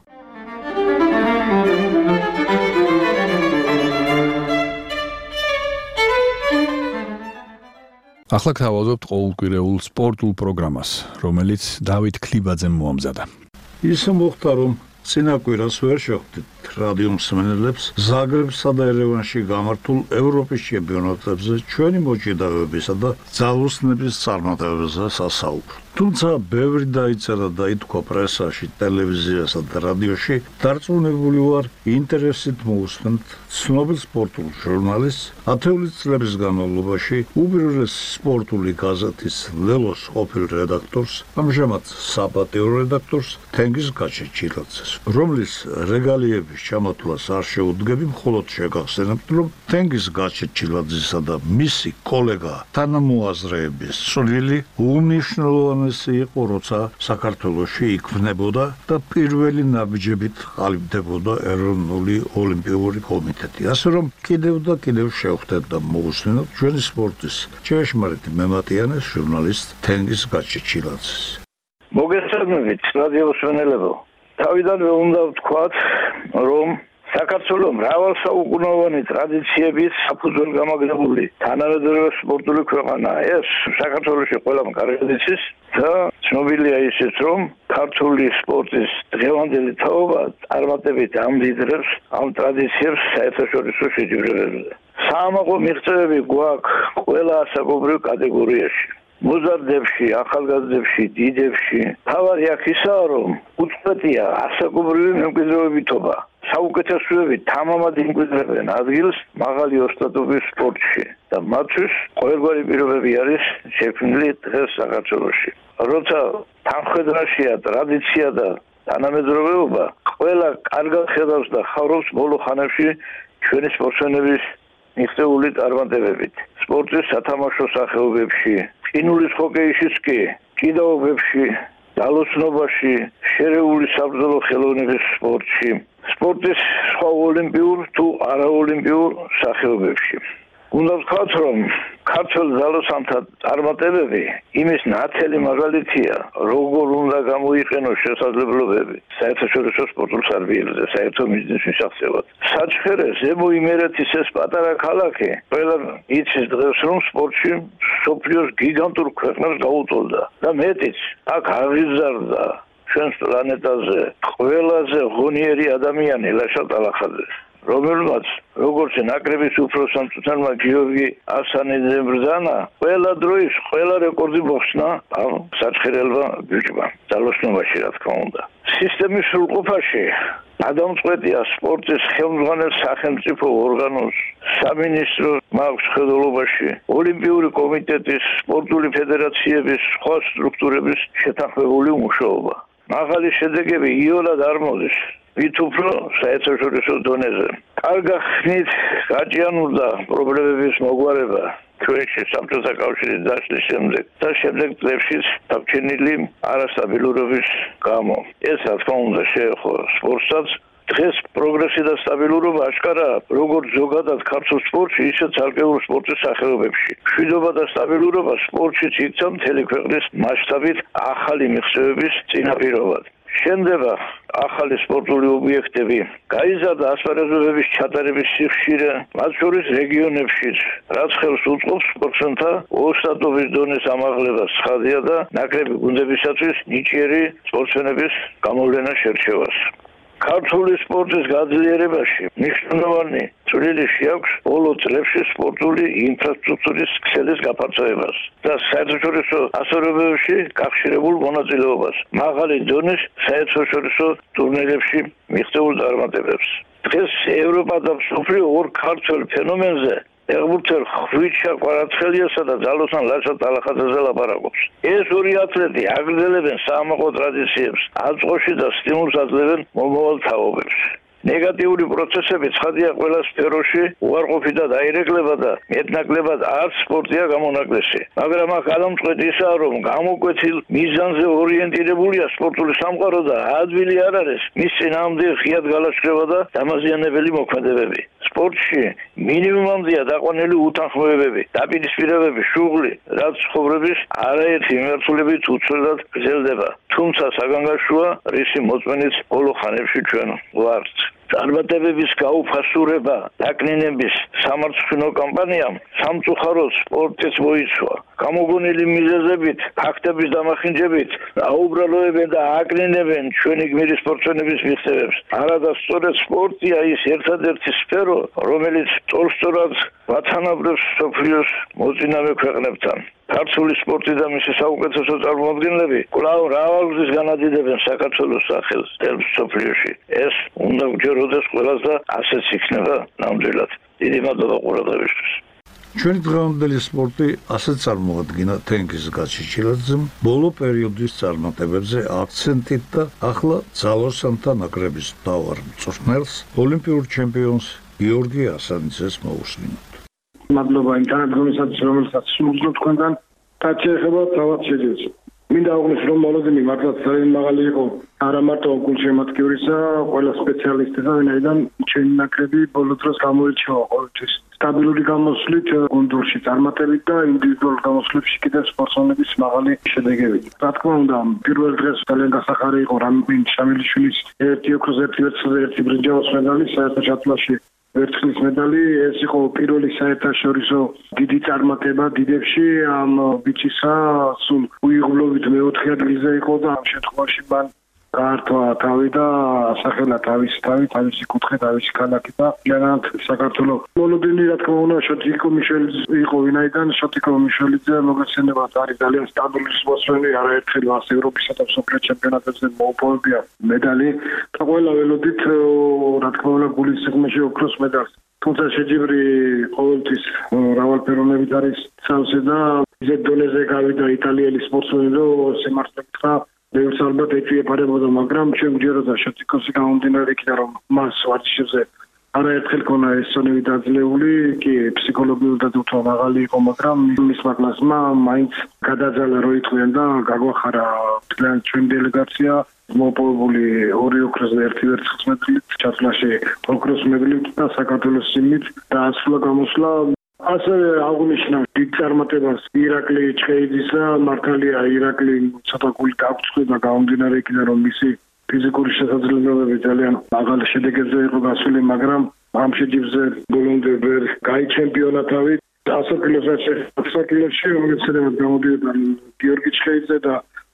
ახლა გთავაზობთ ყოველკვირეულ სპორტულ პროგრამას, რომელიც დავით ქლიბაძემ მოამზადა. ისე მოხდა, რომ წინა კვირას ვერ შევხვდით რადიო მსმენელებს ზაგრებსა და ერევანში გამართულ ევროპის ჩემპიონატებზე ჩვენი მოჭიდავებისა და ძალოსნების წარმატებებზე სასაუბრო. თუმცა ბევრი დაიწერა და ითქვა პრესაში, ტელევიზიასა და რადიოში, დარწმუნებული ვარ, ინტერესით მოусმენთ ცნობილ სპორტულ ჟურნალისტს, ათეული წლების განმავლობაში უპირველეს სპორტული გაზეთის ლელოს ყოფილ რედაქტორს, ამჟამად საპატიო რედაქტორს თენგიზ გაჩეჩილაძეს, რომლის რეგალიების ჩამოთვლას არ შეუდგები, მხოლოდ შეგახსენებთ, რომ თენგიზ გაჩეჩილაძისა და მისი კოლეგა თანამოაზრეების წვლილი უმნიშვნელოვანესი იყო, როცა საქართველოში იქმნებოდა და პირველი ნაბიჯებით ყალიბდებოდა ეროვნული ოლიმპიური კომიტეტი. ასე რომ კიდევ და კიდევ შევხვდეთ და მოусმინოთ ჩვენი სპორტის ჭეშმარიტ მემატიანეს ჟურნალისტ თენგიზ გაჩეჩილაძეს. მოგესალმებით რადიო მსმენელებო. თავიდანვე უნდა ვთქვათ, რომ საქართველოს მრავალსაუკუნოვანი ტრადიციების საფუძველ გამაგრებული თანამედროვე სპორტული ქვეყანაა. ეს საქართველოში ყველამ კარგად იცის და ცნობილია ისიც, რომ ქართული სპორტის დღევანდელი თაობა წარმატებით ამდიდრებს ამ ტრადიციებს საერთაშორისო შეჯიბრებებზე. საამაყო მიღწევები გვაქვს ყველა ასაკობრივ კატეგორიაში. მოზარდებში, ახალგაზრდებში, დიდებში. თავარი აქ ისაა, რომ უწყვეტია ასაკობრივი მემკვიდრეობითობა. საუკეთესოები თამამად იმკვიდრებენ ადგილს მაღალი ოსტატობის სპორტში და მათთვის ყოველგვარი პირობები არის შექმნილი დღეს საქართველოში. როცა თანხმდრაშია ტრადიცია და თანამედროვეობა, ყველა კარგად ხედავს და ხარობს ბოლო ხანებში ჩვენი სპორტსმენების მიღწეული წარმატებებით. სპორტის სათამაშო სახეობებში, ყინულის ჰოკეიშიც კი, ჭიდაობებში, ძალოსნობაში, შერეული საბრძოლო ხელოვნების სპორტში, სპორტის სხვა ოლიმპიურ თუ არაოლიმპიურ სახეობებში. უნდა ვთქვათ, რომ ქართულ ძალოსანთა წარმატებები იმის ნათელი მაგალითია, როგორ უნდა გამოიყენოს შესაძლებლობები საერთაშორისო სპორტულ სარბიელზე, საერთო მიზნის მისაღწევად. საჩხერე, ზემო იმერეთის ეს პატარა ქალაქი, ყველა იცის დღეს, რომ სპორტში მსოფლიოს გიგანტურ ქვეყნებს გაუტოლდა და მეტიც, აქ აღიზარდა ჩვენს პლანეტაზე ყველაზე ღონიერი ადამიანი ლაშა ტალახაძე. რომელმაც როგორც ნაკრების უფროსამწვრთნელმა გიორგი ასანიძემ ბრძანა, ყველა დროის ყველა რეკორდი მოხსნა ამ საჩხერელმა ბიჭმა. ძალოსნობაში რა თქმა უნდა. სისტემის სრულყოფაში გადამწყვეტია სპორტის ხელმძღვანელ სახელმწიფო ორგანოს, სამინისტროს მაქვს ხელმძღვანელობაში, ოლიმპიური კომიტეტის, სპორტული ფედერაციების, სხვა სტრუქტურების შეთანხმებული მუშაობა. მაღალი შედეგები იოლად არ მოდის. ვით უფრო საერთაშორისო დონეზე. კარგა ხნით გაჭიანურდა პრობლემების მოგვარება ჩვენში საბჭოთა კავშირის დაშლის შემდეგ და შემდეგ წლებშიც დაგჩენილი არასტაბილურობის გამო. ეს რა თქმა უნდა შეეხო სპორტსაც. დღეს პროგრესი და სტაბილურობა აშკარაა როგორც ზოგადად ქართულ სპორტში, ისე ცალკეულ სპორტის სახეობებში. მშვიდობა და სტაბილურობა სპორტშიც იქცა მთელი ქვეყნის მასშტაბით ახალი მიღწევების წინაპირობად. შენდება ახალი სპორტული ობიექტები, გაიზარდა ასპარეზობების ჩატარების სიხშირე, მათ შორის რეგიონებშიც, რაც ხელს უწყობს სპორტსმენთა ოსტატობის დონის ამაღლებას, ცხადია და ნაკრები გუნდებისათვის ნიჭიერი სპორტსმენების გამოვლენას შერჩევას. ქართული სპორტის გაძლიერებაში მნიშვნელოვანი წვლილი შეაქვს ბოლო წლებში სპორტული ინფრასტრუქტურის ქსელის გაფართოებას და საერთაშორისო ასპარეზობებში გახშირებულ მონაწილეობას, მაღალი დონის საერთაშორისო ტურნირებში მიღწეულ წარმატებებს. დღეს ევროპა და მსოფლიო ორ ქართველ ფენომენზე ფეხბურთელ ხვიჩა კვარაცხელიასა და ძალოსან ლაშა ტალახაძეზე ლაპარაკობს. ეს ორი ათლეტი აგრძელებენ საამაყო ტრადიციებს, აწყოში და სტიმულს აძლევენ მომავალ თაობებს. ნეგატიური პროცესები ცხადია ყველა სფეროში უარყოფი და დაირეკლება და მეტნაკლებად არც სპორტია გამონაკლისი. მაგრამ აქ გადამწყვეტი ისაა, რომ გამოკვეთილ მიზანზე ორიენტირებულია სპორტული სამყარო და ადვილი არ არის მის წინააღმდეგ ღიად გალაშქრება და დამაზიანებელი მოქმედებები. სპორტში მინიმუმამდეა დაყვანილი უთანხმოებები, დაპირისპირებები, შუღლი, რაც ცხოვრების არაერთი მიმართულებით უცვლელად გრძელდება. თუმცა საგანგაშოა რისი მოწმენით ბოლო ხანებში ჩვენ ვართ. წარმატებების გაუფასურება დაკნინების სამარცხვინო კამპანიამ სამწუხაროდ სპორტის მოიცვა. გამოგონილი მიზეზებით, ფაქტების დამახინჯებით აუბრალოებენ და აკნინებენ ჩვენი გმირი სპორტსმენების მიღწევებს. არადა სწორედ სპორტია ის ერთადერთი სფერო, რომელიც სწორად ვათანაბრებს მსოფლიოს მოწინავე ქვეყნებთან. ქართული სპორტი და მისი საუკეთესო წარმომადგენლები კვლავ რავალგზის განადიდებენ საქართველოს სახელს მთელ მსოფლიოში. ეს უნდა გჯეროდეს ყველას და ასეც იქნება ნამდვილად. დიდი მადლობა ყურადღებისთვის. ჩვენი დღევანდელი სპორტი ასე წარმოადგინა თენგიზ გაჩიჩილაძემ ბოლო პერიოდის წარმატებებზე აქცენტით და ახლა ძალოსანთა ნაკრების მთავარ მწვრთნელს, ოლიმპიურ ჩემპიონს გიორგი ასანიძეს მოусმინოთ. მადლობა იმ თანადგომისათვის, რომელსაც მოგზნოთ თქვენგან და შეეხება თავად შეჯერს. მინდა აღვნიშნო, რომ მოლოდინი მართლაც ძალიან მაღალი იყო, არა მარტო გულშემატკივრისა, ყველა სპეციალისტისა, ვინაიდან ჩვენი ნაკრები ბოლო დროს გამოირჩევა ყოველთვის სტაბილური გამოსვლით გუნდურში წარმატებით და ინდივიდუალურ გამოსვლებში კიდევ სპორტსმენების მაღალი შედეგებით. რა თქმა უნდა, პირველ დღეს ძალიან გასახარი იყო რამინ შამილიშვილის ერთი ოქროს, ერთი ვერცხლის, ერთი ბრინჯაოს მედალი საერთო ჩათვლაში. ვერცხლის მედალი ეს იყო პირველი საერთაშორისო დიდი წარმატება დიდებში ამ ბიჭისა სულ უიღბლობით მეოთხე ადგილზე იყო და ამ შემთხვევაში მან გაართვა თავი და ასახელა თავისი თავი, თავისი კუთხე, თავისი ქალაქი და განად საქართველოს მოლოდინი რა თქმა უნდა შოტიკო მიშელიძე იყო ვინაიდან შოტიკო მიშელიძე მოგეცემათ არის ძალიან სტაბილური სპორტსმენი არაერთხელ ევროპისა და მსოფლიო ჩემპიონატებზე მოუპოვებია მედალი და ყველა ველოდით რა თქმა უნდა გულის სიღრმეში ოქროს მედალს თუმცა შეჯიბრი ყოველთვის რავალფეროვნებით არის სავსე და ისეთ დონეზე გავიდა იტალიელი სპორტსმენი რომ სიმართლე ბევრს ალბათ ეწიებარებოდა, მაგრამ ჩვენ გვჯეროდა შოტიკოსი გამომდინარე იქიდან რომ მას ვარჯიშებზე არაერთხელ ქონა ეს სონები დაძლეული, კი ფსიქოლოგიურად უფრო მაღალი იყო, მაგრამ მისმა კლასმა მაინც გადაძალა რო იტყვიან და გაგვახარა თქვენ ჩვენ დელეგაცია მოპოვებული ორი ოქროს და ერთი ვერცხლის მედლით, ჩათვლაში ოქროს მედლით და საქართველოს სიმით და ასვლა გამოსვლა ასევე აღნიშნა დიდ წარმატებას ირაკლი ჩხეიძისა, მართალია ირაკლი ცოტა გული გაგვწყვეტ და გამომდინარე იქიდან რომ მისი ფიზიკური შესაძლებლობები ძალიან მაღალ შედეგებზე იყო გასული, მაგრამ ამ შეჯიბრზე ბოლომდე ვერ გაიჩემპიონა თავი. ასაკილოში ასაკილოში მოგეცემათ გამოდიოდა გიორგი ჩხეიძე და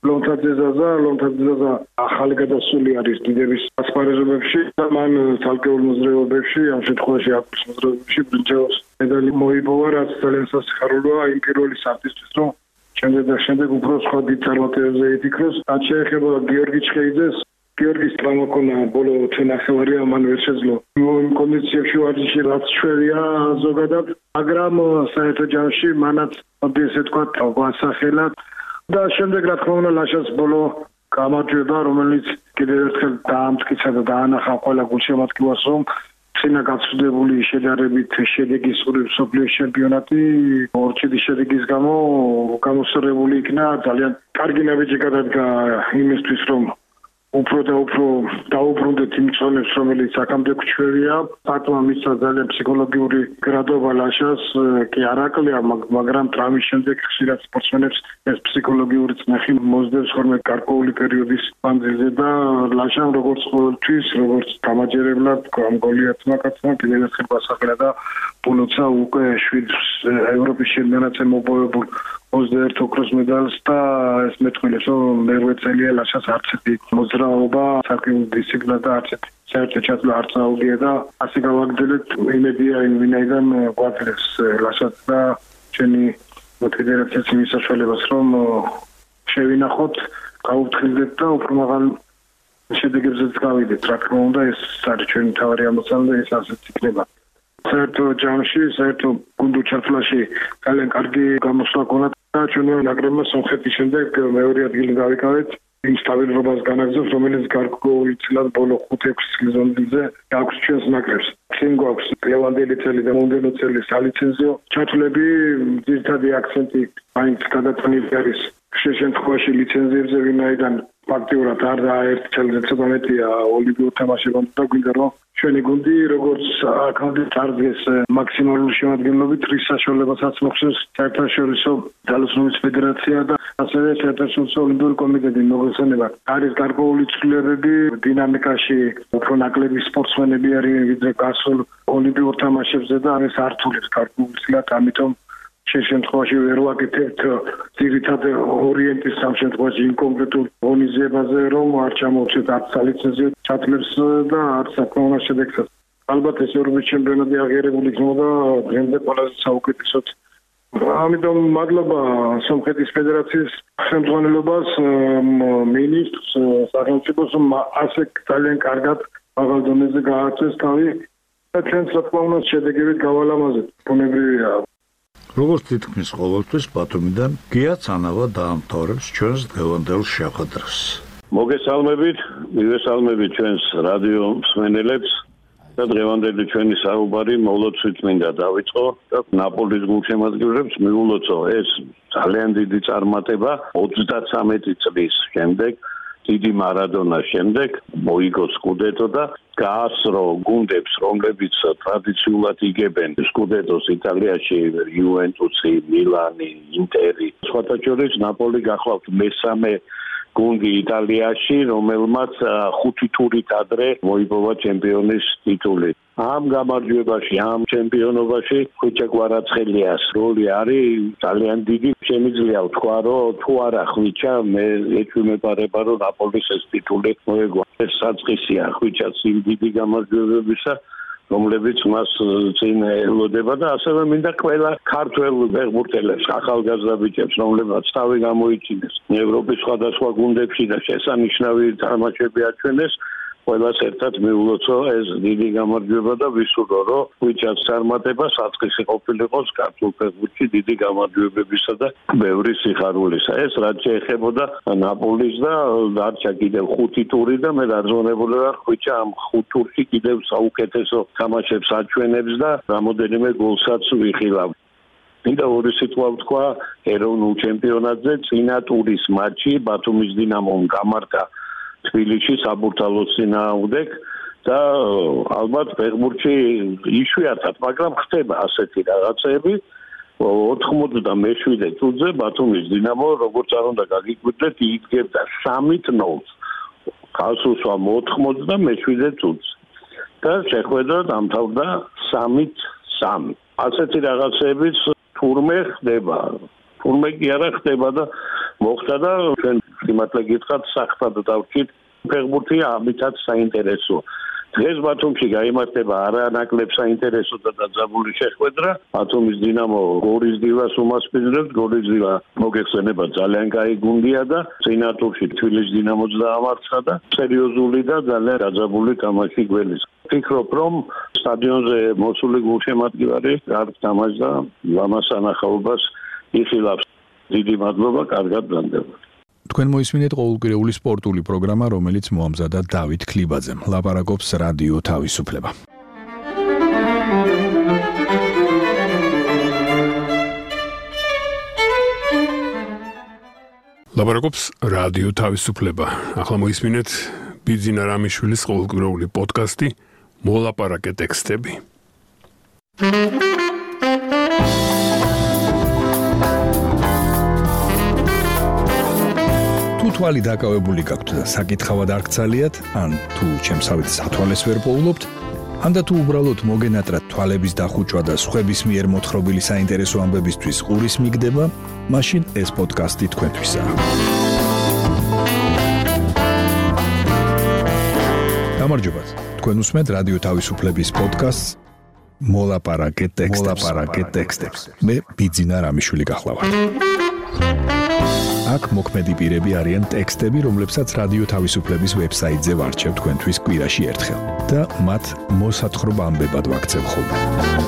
ლომთაძეზაზა, ლომთაძეზაზა ახალი გადასული არის დიდების ასპარეზობებში და მან ცალკეულ მოძრაობებში, ამ შემთხვევაში აკვის მოძრაობებში ბრინჯაოს მედალი მოიპოვა, რაც ძალიან სასიხარულოა იმ პირველი სტარტისთვის, რომ შემდეგ და შემდეგ უფრო სხვა დიდ წარმატებებზე ითიქროს. რაც შეეხება გიორგი ჩხეიძეს, გიორგის ტრავმა ქონა ბოლო თვენახევარი ამან ვერ შეძლო. იმ კონდიციებში ვარჯიში რაც ჩვევია ზოგადად, მაგრამ საერთო ჯამში მანაც მოდი ესე თქვა გვასახელა და შემდეგ რა თქმა უნდა ლაშას ბოლო გამარჯვება, რომელიც კიდევ ერთხელ დაამტკიცა და დაანახა ყველა გულშემატკივარს, რომ წინა გაცვლებული შედარებით შედეგის მსოფლიო ჩემპიონატი ორჩეთი შედეგის გამო გამოსწორებული იქნა. ძალიან კარგი ნაბიჯი გადადგა იმისთვის, რომ უფრო და უფრო დაუბრუნდეთ იმ წონებს, რომელიც აქამდე გვჩვევია. პატმა მისცა ძალიან ფსიქოლოგიური გრადობა ლაშას, კი არაკლია, მაგრამ ტრავმის შემდეგ ხშირად სპორტსმენებს ეს ფსიქოლოგიური წნეხი მოსდევს ხოლმე გარკვეული პერიოდის მანძილზე და ლაშამ როგორც ყოველთვის, როგორც გამაჯერებლად ამ გოლიათმა კაცმა კიდევ ერთხელ გასახელა და ბოლოცა უკვე შვიდ ევროპის ჩემპიონატზე მოპოვებულ ოცდაერთ ოქროს მედალს და ეს მეტყველებს, რომ მერვე წელია ლაშას არც ერთი მოძრაობა, საკუთრივ დისციპლინა და არც ერთი საერთო ჩათვლა არც აუგია და ასე გავაგრძელებთ იმედია ვინაიდან გვაძლევს ლაშას და ჩვენი ფედერაციას იმის საშუალებას, რომ შევინახოთ, გავუფრთხილდეთ და უფრო მაღალ შედეგებზეც გავიდეთ. რა თქმა უნდა, ეს არის ჩვენი მთავარი ამოცანა და ეს ასეც იქნება. საერთო ჯამში, საერთო გუნდურ ჩათვლაში ძალიან კარგი გამოსვლა გქონდა და ჩვენ ნაკრებმა სომხეთის შემდეგ მეორე ადგილი გავიკავეთ. იმ სტაბილურობას განაგრძობს, რომელიც გარკვეულწილად ბოლო ხუთ-ექვსი წლის მანძილზე აქვს ჩვენს ნაკრებს. წინ გვაქვს ლევანდელი წელი და მომდევნო წელი სალიცენზიო ჩათვლები, ძირითადი აქცენტი მაინც გადაწყვეტილი არის ხშირ შემთხვევაში ლიცენზიებზე, ვინაიდან ფაქტიურად არ და ერთ წელზე ცოტა მეტია ოლიმპიურ თამაშებამდე და გვინდა რომ ჩვენი გუნდი როგორც აქამდე წარდგეს მაქსიმალური შემადგენლობით, რის საშუალებასაც მოხსნეს საერთაშორისო ძალოსნობის ფედერაცია და ასევე საერთაშორისო ოლიმპიური კომიტეტი მოგხსენება. არის გარკვეული ცვლილებები დინამიკაში, უფრო ნაკლები სპორტსმენები არიან ვიდრე გასულ ოლიმპიურ თამაშებზე და ეს ართულებს გარკვეულწილად, ამიტომ შენ შემთხვევაში ვერ ვაკეთებთ ძირითად ორიენტის ამ შემთხვევაში იმ კონკრეტულ ღონისძიებაზე, რომ არ ჩამოვცეთ არც სალიცენზიო ჩათვლებს და არც საკმაოდ შედეგსაც. ალბათ ეს ევროპის ჩემპიონატი აღიარებული იქნება დღემდე ყველაზე საუკეთესოდ. ამიტომ მადლობა სომხეთის ფედერაციის ხელმძღვანელობას, მინისტრს, სახელმწიფოს, ასე ძალიან კარგად მაღალ დონეზე გააცეს თავი და ჩვენც რა თქმა უნდა შედეგებით გავალამაზეთ. ბუნებრივია. როგორც თითქმის ყოველთვის ბათუმიდან გია ცანავა დაამთავრებს ჩვენს დღევანდელ შეხვედრას. მოგესალმებით, მივესალმებით ჩვენს რადიო მსმენელებს და დღევანდელი ჩვენი საუბარი მოლოცვით მინდა დავიწყო და ნაპოლის გულშემატკივრებს მიულოცო ეს ძალიან დიდი წარმატება ოცდათვრამეტი წლის შემდეგ, დიდი მარადონას შემდეგ მოიგო სკუდეტო და გაასრო გუნდებს, რომლებიც ტრადიციულად იგებენ სკუდეტოს იტალიაში, იუვენტუსი, მილანი, ინტერი. სხვათა შორის ნაპოლი გახლავთ მესამე გუნდი იტალიაში, რომელმაც ხუთი თურით ადრე მოიპოვა ჩემპიონის ტიტული. ამ გამარჯვებაში, ამ ჩემპიონობაში ხვიჩა კვარაცხელიას როლი არის ძალიან დიდი. შემიძლია ვთქვა, რომ თუ არა ხვიჩა, მე ეჩვენებარება, რომ ნაპოლის ეს ტიტული მოეგო. ეს საწყისია ხვიჩას იმ დიდი გამარჯვებებისა, რომლებიც მას წინ ელოდება და ასევე მინდა ყველა ქართველ ფეხბურთელებს, ახალგაზრდა ბიჭებს, რომლებსაც თავი გამოიჩინეს ევროპის სხვადასხვა გუნდებში და შესანიშნავი თამაშები აჩვენეს, ყველას ერთად მიულოცო ეს დიდი გამარჯვება და ვისურვო, რომ ხვიჩას წარმატება საწყისი ყოფილიყოს ქართულ ფეხბურთში დიდი გამარჯვებებისა და ბევრი სიხარულისა. ეს რაც შეეხებოდა ნაპოლის და დარჩა კიდევ ხუთი ტური და მე დარწმუნებული ვარ, ხვიჩა ამ ხუთ ტურში კიდევ საუკეთესო თამაშებს აჩვენებს და რამოდენიმე გოლსაც ვიხილავ. მინდა ორი სიტყვა ვთქვა ეროვნულ ჩემპიონატზე. წინა ტურის მატჩი ბათუმის დინამომ გამართა თბილისში საბურთალოს წინააღმდეგ და ალბათ ფეხბურთში იშვიათად, მაგრამ ხდება ასეთი რაღაცები. ოთხმოცდამეშვიდე წუთზე ბათუმის დინამო, როგორც არ უნდა გაგიკვირდეთ, იდგებდა სამით ნოლს. გასულსვა ოთხმოცდამეშვიდე წუთს და შეხვედრა დამთავრდა სამით სამი. ასეთი რაღაცებიც თურმე ხდება. თურმე კი არა ხდება და მოხდა და ჩვენ სიმართლე გითხრათ, საერთოდ დავრჩით, ფეხბურთია ამითაც საინტერესო. დღეს ბათუმში გაიმართება არანაკლებ საინტერესო და დაძაბული შეხვედრა. ბათუმის დინამო გორის დილას უმასპინძლებს, გორის დილა მოგეხსენება ძალიან კაი გუნდია და წინა ტურში თბილისის დინამოც დაამარცხა და სერიოზული და ძალიან დაძაბული თამაში გველის. ფიქრობ, რომ სტადიონზე მოსული გულშემატკივარი კარგ თამაშს და ლამას ანახაობას იხილავს. დიდი მადლობა, კარგად განდევა. თქვენ მოისმინეთ ყოველკვირეული სპორტული პროგრამა, რომელიც მოამზადა დავით ქლიბაძემ. ლაპარაკობს რადიო თავისუფლება. ლაპარაკობს რადიო თავისუფლება. ახლა მოისმინეთ ბიძინა რამიშვილის ყოველკვირეული პოდკასტი მოლაპარაკე ტექსტები. თვალი დაკავებული გაქვთ და საკითხავად არ გცალიათ, ან თუ ჩემსავით სათვალეს ვერ პოულობთ, ან და თუ უბრალოდ მოგენატრათ თვალების დახუჭვა და სხვების მიერ მოთხრობილი საინტერესო ამბებისთვის ყურის მიგდება, მაშინ ეს პოდკასტი თქვენთვისაა. გამარჯობათ, თქვენ უსმენთ რადიო თავისუფლების პოდკასტს მოლაპარაკე ტექსტებს. მე ბიძინა რამიშვილი გახლავართ. აქ მოქმედი პირები არიან ტექსტები, რომლებსაც რადიო თავისუფლების ვებსაიტზე ვარჩევ თქვენთვის კვირაში ერთხელ და მათ მოსათხრობ ამბებად ვაქცევ ხოლმე.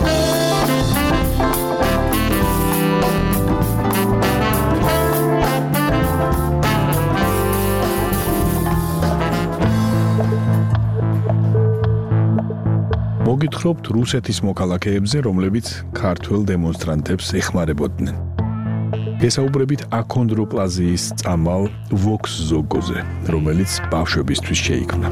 მოგითხრობთ რუსეთის მოქალაქეებზე, რომლებიც ქართველ დემონსტრანტებს ეხმარებოდნენ. გესაუბრებით აქონდროპლაზიის წამალ ვოქსზოგოზე, რომელიც ბავშვებისთვის შეიქმნა.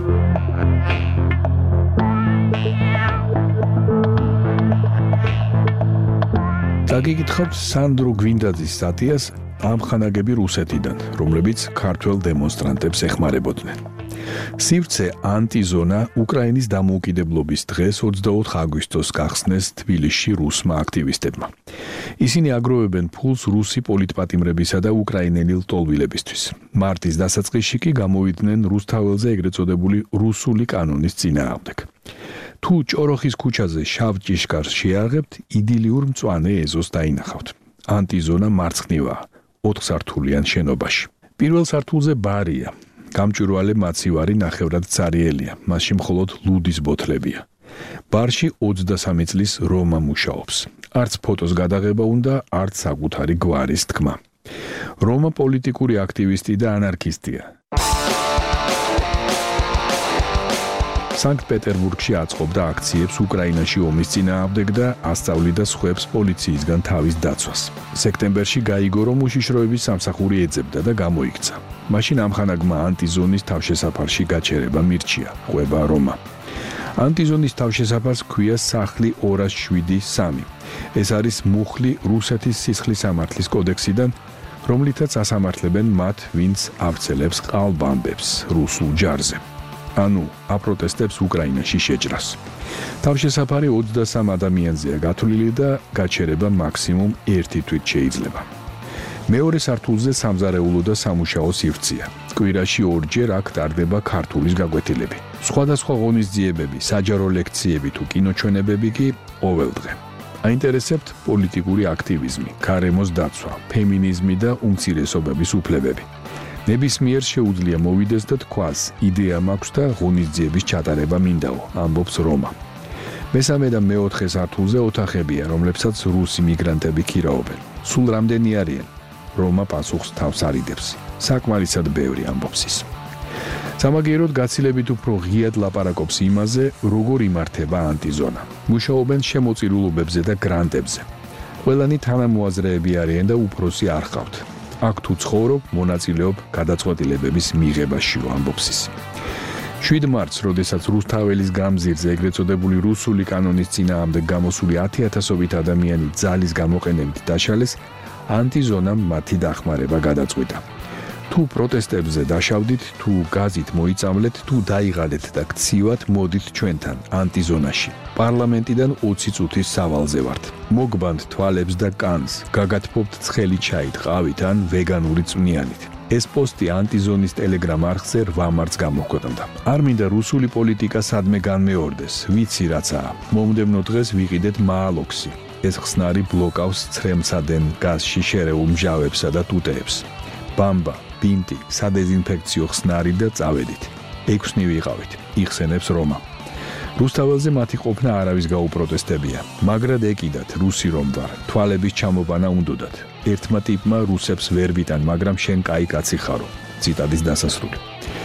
დაგიგითხავთ სანდრო გვინდაძის სტატიას ამხანაგები რუსეთიდან, რომლებიც ქართველ დემონსტრანტებს ეხმარებოდნენ. სივრცე ანტიზონა უკრაინის დამოუკიდებლობის დღეს ოცდაოთხ აგვისტოს გახსნეს თბილისში რუსმა აქტივისტებმა. ისინი აგროვებენ ფულს რუსი პოლიტპატიმრებისა და უკრაინელი ლტოლვილებისთვის. მარტის დასაწყისში კი გამოვიდნენ რუსთაველზე ეგრეთ წოდებული რუსული კანონის წინააღმდეგ. თუ ჭოროხის ქუჩაზე შავ ჭიშკარს შეაღებთ, იდილიურ მწვანე ეზოს დაინახავთ. ანტიზონა მარცხნივაა, ოთხსართულიან შენობაში. პირველ სართულზე ბარია. გამჭვირვალე მაცივარი ნახევრად цаრიელია, მასში მხოლოდ ლუდის ბოთლებია. ბარში ოცდასამი წლის რომა მუშაობს. არც ფოტოს გადაღება უნდა, არც საკუთარი გვარის თქმა. რომა პოლიტიკური აქტივისტი და ანარქისტია. სანქტ-პეტერბურგში აწყობდა აქციებს უკრაინაში ომის წინააღმდეგ და ასწავლიდა სხვებს პოლიციისგან თავის დაცვას. სექტემბერში გაიგო, რომ უშიშროების სამსახური ეძებდა და გამოიქცა. მაშინ ამხანაგმა ანტიზონის თავშესაფარში გაჩერება მირჩია, ყვება რომა. ანტიზონის თავშესაფარს ქვია სახლი ორას შვიდი სამი. ეს არის მუხლი რუსეთის სისხლის სამართლის კოდექსიდან, რომლითაც ასამართლებენ მათ, ვინც ავრცელებს ყალბამბებს რუსულ ჯარზე. ანუ აპროტესტებს უკრაინაში შეჭრას. თავშესაფარი ოცდასამ ადამიანზეა გათვლილი და გაჩერება მაქსიმუმ ერთი თვით შეიძლება. მეორე სართულზე სამზარეულო და სამუშაო სივრცეა. კვირაში ორჯერ აქ ტარდება ქართულის გაკვეთილები. სხვადასხვა ღონისძიებები, საჯარო ლექციები თუ კინოჩვენებები კი ყოველდღე. აინტერესებთ პოლიტიკური აქტივიზმი, გარემოს დაცვა, ფემინიზმი და უმცირესობების უფლებები. ნებისმიერ შეუძლია მოვიდეს და თქვას, იდეა მაქვს და ღონისძიების ჩატარება მინდაო, ამბობს რომა. მესამე და მეოთხე სართულზე ოთახებია, რომლებსაც რუსი მიგრანტები ქირაობენ. სულ რამდენი არიან? რომა პასუხს თავს არიდებს. საკმარისად ბევრი, ამბობს ის. სამაგიეროდ გაცილებით უფრო ღიად ლაპარაკობს იმაზე, როგორ იმართება ანტიზონა. მუშაობენ შემოწირულობებზე და გრანტებზე. ყველანი თანამოაზრეები არიან და უფროსი არ ყავთ. აქ თუ ცხოვრობ, მონაწილეობ გადაწყვეტილებების მიღებაში, ამბობს ის. შვიდ მარტს, როდესაც რუსთაველის გამზირზე ეგრეთ წოდებული რუსული კანონის წინააღმდეგ გამოსული ათი ათასობით ადამიანი ძალის გამოყენებით დაშალეს, ანტიზონამ მათი დახმარება გადაწყვიტა. თუ პროტესტებზე დაშავდით, თუ გაზით მოიწამლეთ, თუ დაიღალეთ და გცივათ, მოდით ჩვენთან, ანტიზონაში. პარლამენტიდან ოცი წუთის სავალზე ვართ. მოგბანთ თვალებს და კანს, გაგათბობთ ცხელი ჩაით, ყავით ან ვეგანური წვნიანით. ეს პოსტი ანტიზონის ტელეგრამ არხზე რვა მარტს გამოქვეყნდა. არ მინდა რუსული პოლიტიკა სადმე განმეორდეს, ვიცი რაცაა. მომდევნო დღეს ვიყიდეთ მაალოქსი. ეს ხსნარი ბლოკავს ცრემლსადენ გაზში შერეულ მჟავებსა და ტუტეებს. ბამბა, ბინტი, სადეზინფექციო ხსნარი და წავედით. ექვსნი ვიყავით, იხსენებს რომა. რუსთაველზე მათი ყოფნა არავის გაუპროტესტებია. მაგრად ეკიდათ რუსი რომ ვარ, თვალების ჩამობანა უნდოდათ. ერთმა ტიპმა რუსებს ვერ ვიტან, მაგრამ შენ კაი კაცი ხარო. ციტადის დასასრული.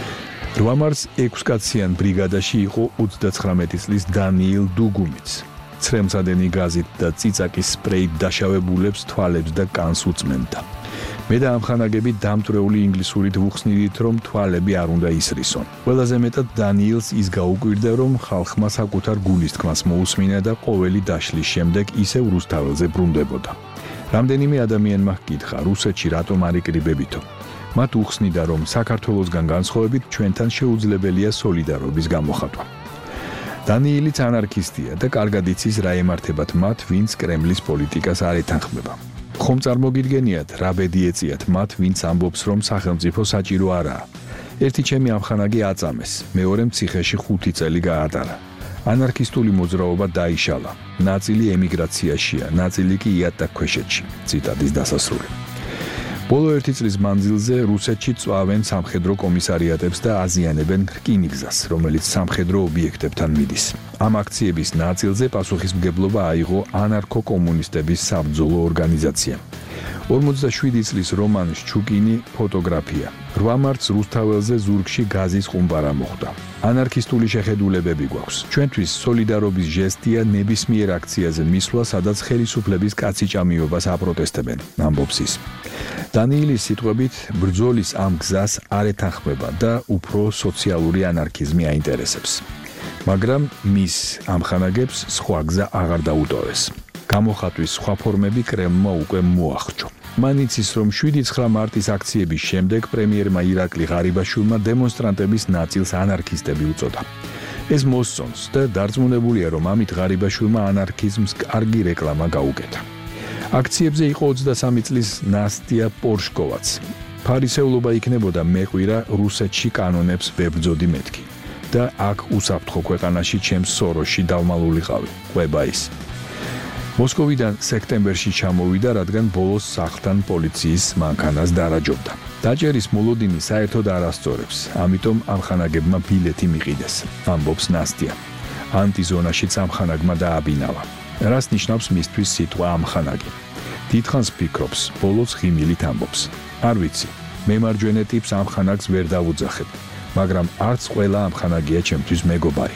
რვა მარტს ექვსკაციან ბრიგადაში იყო ოცდაცხრამეტი წლის დანიელ დუგუმიც. ცრემლსადენი გაზით და ციცაკის სპრეით დაშავებულებს თვალებს და კანს უწმენდა. მე და ამხანაგები დამტვრეული ინგლისურით ვუხსნიდით, რომ თვალები არ უნდა ისრისონ. ყველაზე მეტად დანიელს ის გაუკვირდა, რომ ხალხმა საკუთარ გულის თქმას მოусმინა და ყოველი დაშლის შემდეგ ისევ რუსთაველზე ბრუნდებოდა. რამდენიმე ადამიანმა ჰკითხა, რუსეთში რატომ არ იკრიბებითო? მათ უხსნიდა, რომ საქართველოსგან განსხვავებით ჩვენთან შეუძლებელია სოლიდარობის გამოხატვა. დანიელიც ანარქისტია და კარგად იცის რა ემართებათ მათ, ვინც კრემლის პოლიტიკას არ ეთანხმება. ხომ წარმოგიდგენიათ, რა ბედი ეწიათ მათ, ვინც ამბობს, რომ სახელმწიფო საჭირო არაა. ერთი ჩემი ამხანაგი აწამეს, მეორემ ციხეში ხუთი წელი გაატარა. ანარქისტული მოძრაობა დაიშალა. ნაწილი ემიგრაციაშია, ნაწილი კი იატაკქვეშეთში. ციტადის დასასრული. ბოლო ერთი წლის მანძილზე რუსეთში წვავენ სამხედრო კომისარიატებს და აზიანებენ რკინიგზას, რომელიც სამხედრო ობიექტებთან მიდის. ამ აქციების ნაწილზე პასუხისმგებლობა აიღო ანარქო-კომუნისტების საბრძოლო ორგანიზაციამ. ორმოცდაშვიდი წლის რომან შჩუკინი ფოტოგრაფია. რვა მარტს რუსთაველზე ზურგში გაზის ყუმბარა მოხვდა. ანარქისტული შეხედულებები გვაქვს. ჩვენთვის სოლიდარობის ჟესტია ნებისმიერ აქციაზე მისვლა, სადაც ხელისუფლების კაციჭამიობას აპროტესტებენ, ამბობს ის. დანიელის სიტყვებით, ბრძოლის ამ გზას არ ეთანხმება და უფრო სოციალური ანარქიზმი აინტერესებს. მაგრამ მის ამხანაგებს სხვა გზა აღარ დაუტოვეს. გამოხატვის სხვა ფორმები კრემლმა უკვე მოახჭო. მან იცის, რომ შვიდი ცხრა მარტის აქციების შემდეგ პრემიერმა ირაკლი ღარიბაშვილმა დემონსტრანტების ნაწილს ანარქისტები უწოდა. ეს მოსწონს და დარწმუნებულია, რომ ამით ღარიბაშვილმა ანარქიზმს კარგი რეკლამა გაუკეთა. აქციებზე იყო ოცდასამი წლის ნასტია პორშკოვაც. ფარისეულობა იქნებოდა მეყვირა რუსეთში კანონებს ვებრძოდი მეთქი. და აქ უსაფრთხო ქვეყანაში ჩემს სოროში დავმალულიყავი, ყვება ის. მოსკოვიდან სექტემბერში ჩამოვიდა, რადგან ბოლოს სახლთან პოლიციის მანქანას დარაჯობდა. დაჭერის მოლოდინი საერთოდ არ ასწორებს, ამიტომ ამხანაგებმა ბილეთი მიყიდეს, ამბობს ნასტია. ანტიზონაშიც ამხანაგმა დააბინავა. რას ნიშნავს მისთვის სიტყვა ამხანაგი? დიდხანს ფიქრობს, ბოლოს ღიმილით ამბობს. არ ვიცი, მემარჯვენე ტიპს ამხანაგს ვერ დავუძახებ, მაგრამ არც ყველა ამხანაგია ჩემთვის მეგობარი.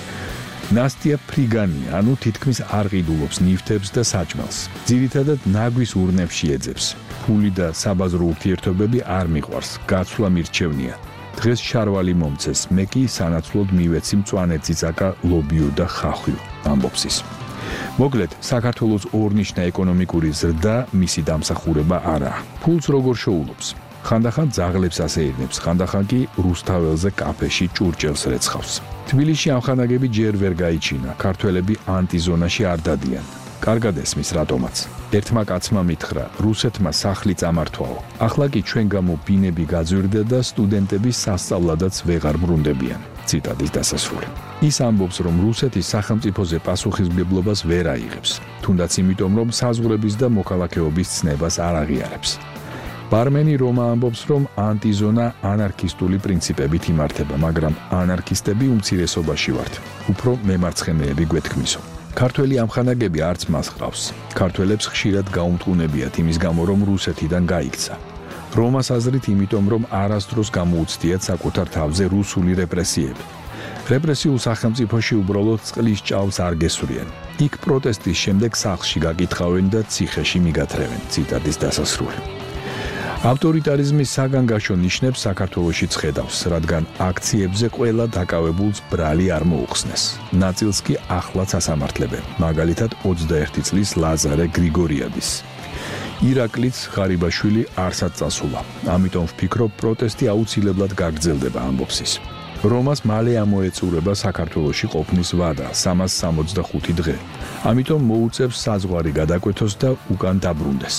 ნასტია ფრიგანია, ანუ თითქმის არ ყიდულობს ნივთებს და საჭმელს. ძირითადად ნაგვის ურნებში ეძებს. ფული და საბაზრო ურთიერთობები არ მიყვარს, გაცვლა მირჩევნია. დღეს შარვალი მომცეს, მე კი სანაცვლოდ მივეცი მწვანე ციცაკა, ლობიო და ხახვიო, ამბობს ის. მოკლედ, საქართველოს ორნიშნა ეკონომიკური ზრდა მისი დამსახურება არაა. ფულს როგორ შოულობს? ხანდახან ძაღლებს ასეირნებს, ხანდახან კი რუსთაველზე კაფეში ჭურჭელს რეცხავს. თბილისში ამხანაგები ჯერ ვერ გაიჩინა, ქართველები ანტიზონაში არ დადიან. კარგად ესმის რატომაც. ერთმა კაცმა მითხრა, რუსეთმა სახლი წამართვაო. ახლა კი ჩვენ გამო ბინები გაძვირდა და სტუდენტები სასწავლადაც ვეღარ ბრუნდებიან. ციტადის დასასრული. ის ამბობს, რომ რუსეთის სახელმწიფოზე პასუხისმგებლობას ვერ აიღებს, თუნდაც იმიტომ, რომ საზღვრების და მოქალაქეობის ცნებას არ აღიარებს. ბარმენი რომა ამბობს, რომ ანტიზონა ანარქისტული პრინციპებით იმართება, მაგრამ ანარქისტები უმცირესობაში ვართ. უფრო მემარცხენეები გვეთქმისო. ქართველი ამხანაგები არც მას ხავს. ქართველებს ხშირად გაუმტყუნებიათ იმის გამო, რომ რუსეთიდან გაიქცა. რომას აზრით იმიტომ, რომ არასდროს გამოუცდიათ საკუთარ თავზე რუსული რეპრესიები. რეპრესიულ სახელმწიფოში უბრალოდ წყლის ჭაობს არ გესვრიან. იქ პროტესტის შემდეგ სახლში გაკითხავენ და ციხეში მიგათრევენ. ციტადის დასასრული. ავტორიტარიზმის საგანგაშო ნიშნებს საქართველოშიც ხედავს, რადგან აქციებზე ყველა დაკავებულს ბრალი არ მოუხსნეს. ნაწილს კი ახლაც ასამართლებენ, მაგალითად ოცდაერთი წლის ლაზარე გრიგორიადის. ირაკლიც ღარიბაშვილი არსად წასულა, ამიტომ ვფიქრობ, პროტესტი აუცილებლად გაგრძელდება, ამბობს ის. რომას მალე ამოეწურება საქართველოში ყოფნის ვადა სამას სამოცდახუთი დღე, ამიტომ მოუწევს საზღვარი გადაკვეთოს და უკან დაბრუნდეს.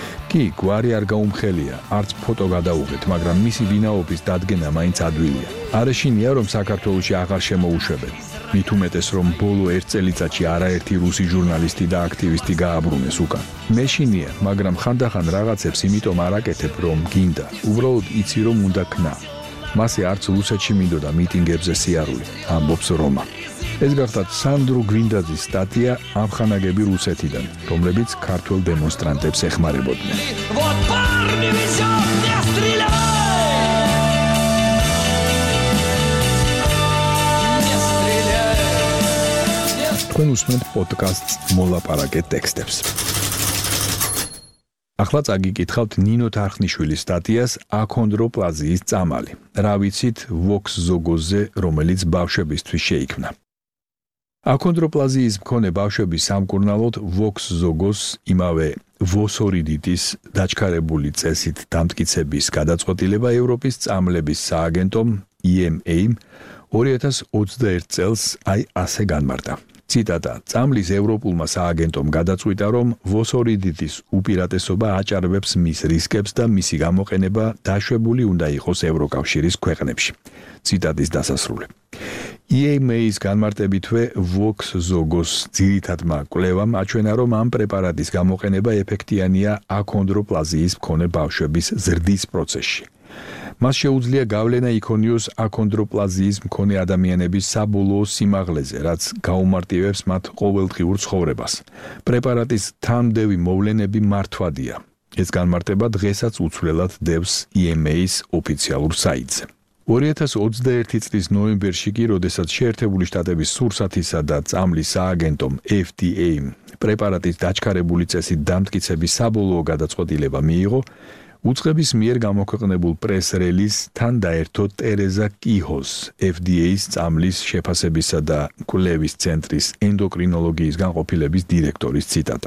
კი, გვარი არ გაუმხელია, არც ფოტო გადაუღეთ, მაგრამ მისი ვინაობის დადგენა მაინც ადვილია. არ ეშინია, რომ საქართველოში აღარ შემოუშვებენ. მით უმეტეს, რომ ბოლო ერთ წელიწადში არაერთი რუსი ჟურნალისტი და აქტივისტი გააბრუნეს უკან. მეშინია, მაგრამ ხანდახან რაღაცებს იმიტომ არ აკეთებ, რომ გინდა. უბრალოდ იცი, რომ უნდა ქნა. მასე არც რუსეთში მინდოდა მიტინგებზე სიარული, ამბობს რომა. ეს გახლავთ სანდრო გვინდაძის სტატია ამხანაგები რუსეთიდან, რომლებიც ქართველ დემონსტრანტებს ეხმარებოდნენ. თქვენ უსმენთ პოდკასტს მოლაპარაკე ტექსტებს. ახლა წაგიკითხავთ ნინო თარხნიშვილის სტატიას აქონდროპლაზიის წამალი. რა ვიცით ვოქს ზოგოზე, რომელიც ბავშვებისთვის შეიქმნა. აქონდროპლაზიის მქონე ბავშვების სამკურნალოდ ვოქს ზოგოს იმავე ვოსორიდიტის დაჩქარებული წესით დამტკიცების გადაწყვეტილება ევროპის წამლების სააგენტომ ი ემ ეი-მ ორი ათას ოცდაერთ წელს აი ასე განმარტა. ციტატა: წამლის ევროპულმა სააგენტომ გადაწყვიტა, რომ ვოსორიდიტის უპირატესობა აჭარბებს მის რისკებს და მისი გამოყენება დაშვებული უნდა იყოს ევროკავშირის ქვეყნებში. ციტატის დასასრული. ი ემ ეის განმარტებითვე ვოქს ზოგოს ძირითადმა კვლევამ აჩვენა, რომ ამ პრეპარატის გამოყენება ეფექტიანია აქონდროპლაზიის მქონე ბავშვების ზრდის პროცესში. მას შეუძლია გავლენა იქონიოს აქონდროპლაზიის მქონე ადამიანების საბოლოო სიმაღლეზე, რაც გაუმარტივებს მათ ყოველდღიურ ცხოვრებას. პრეპარატის თანმდევი მოვლენები მართვადია. ეს განმარტება დღესაც უცვლელად დევს ი ემ ეის ოფიციალურ საიტზე. ორი ათას ოცდაერთი წლის ნოემბერში კი, როდესაც შეერთებული შტატების სურსათისა და წამლის სააგენტომ ეფ დი ეი-მ პრეპარატის დაჩქარებული წესით დამტკიცების საბოლოო გადაწყვეტილება მიიღო, უწყების მიერ გამოქვეყნებულ პრეს-რელიზს თან დაერთო ტერეზა კიჰოს, ეფ დი ეის წამლის შეფასებისა და კვლევის ცენტრის ენდოკრინოლოგიის განყოფილების დირექტორის ციტატა.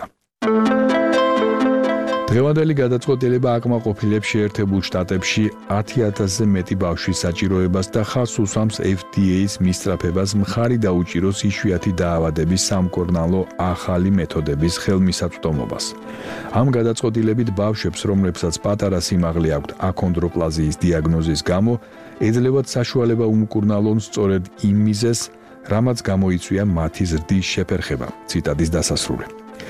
დღევანდელი გადაწყვეტილება აკმაყოფილებს შეერთებულ შტატებში ათი ათასზე მეტი ბავშვის საჭიროებას და ხაზს უსვამს ეფ დი ეის მისწრაფებას მხარი დაუჭიროს იშვიათი დაავადების სამკურნალო ახალი მეთოდების ხელმისაწვდომობას. ამ გადაწყვეტილებით ბავშვებს, რომლებსაც პატარა სიმაღლე აქვთ აქონდროპლაზიის დიაგნოზის გამო, ეძლევათ საშუალება უმკურნალონ სწორედ იმ მიზეზს, რამაც გამოიწვია მათი ზრდის შეფერხება. ციტატის დასასრული.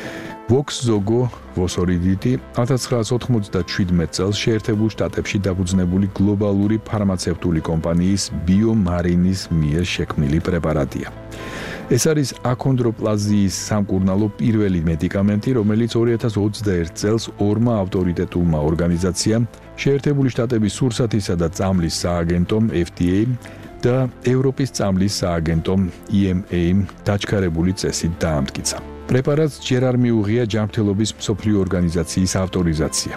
ვოქს ზოგო ვოსორიდიტი ათას ცხრაას ოთხმოცდაშვიდმეტ წელს შეერთებულ შტატებში დაფუძნებული გლობალური ფარმაცევტული კომპანიის ბიომარინის მიერ შექმნილი პრეპარატია. ეს არის აქონდროპლაზიის სამკურნალო პირველი მედიკამენტი, რომელიც ორი ათას ოცდაერთ წელს ორმა ავტორიტეტულმა ორგანიზაციამ, შეერთებული შტატების სურსათისა და წამლის სააგენტომ ეფ დი ეი და ევროპის წამლის სააგენტომ ი ემ ეი-მ დაჩქარებული წესით დაამტკიცა. პრეპარატს ჯერ არ მიუღია ჯანმრთელობის მსოფლიო ორგანიზაციის ავტორიზაცია.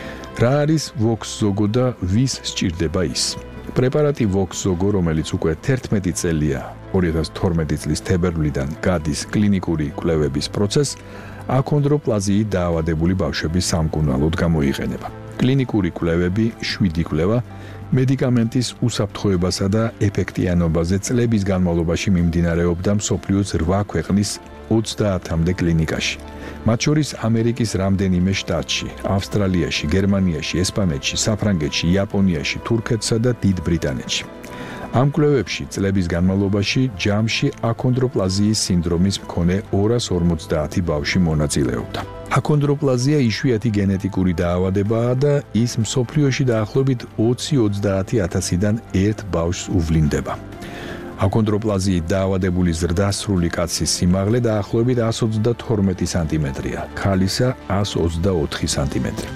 რა არის ვოქს ზოგო და ვის სჭირდება ის? პრეპარატი ვოქს ზოგო, რომელიც უკვე თერთმეტი წელია, ორი ათას თორმეტი წლის თებერვლიდან გადის კლინიკური კვლევების პროცესს, აქონდროპლაზიით დაავადებული ბავშვების სამკურნალოდ გამოიყენება. კლინიკური კვლევები, შვიდი კვლევა, მედიკამენტის უსაფრთხოებასა და ეფექტიანობაზე წლების განმავლობაში მიმდინარეობდა მსოფლიოს რვა ქვეყნის ოცდაათამდე კლინიკაში. მათ შორის ამერიკის რამდენიმე შტატში, ავსტრალიაში, გერმანიაში, ესპანეთში, საფრანგეთში, იაპონიაში, თურქეთსა და დიდ ბრიტანეთში. ამ კვლევებში წლების განმავლობაში ჯამში აქონდროპლაზიის სინდრომის მქონე ორას ორმოცდაათი ბავშვი მონაწილეობდა. აქონდროპლაზია იშვიათი გენეტიკური დაავადებაა და ის მსოფლიოში დაახლოებით ოცი ოცდაათი ათასიდან ერთ ბავშვს უვლინდება. აქონდროპლაზიით დაავადებული ზრდასრული კაცის სიმაღლე დაახლოებით εκατს ოცდათორმეტი სანტიმეტრია, ქალისა εκατს ოცდაოთხი სანტიმეტრი.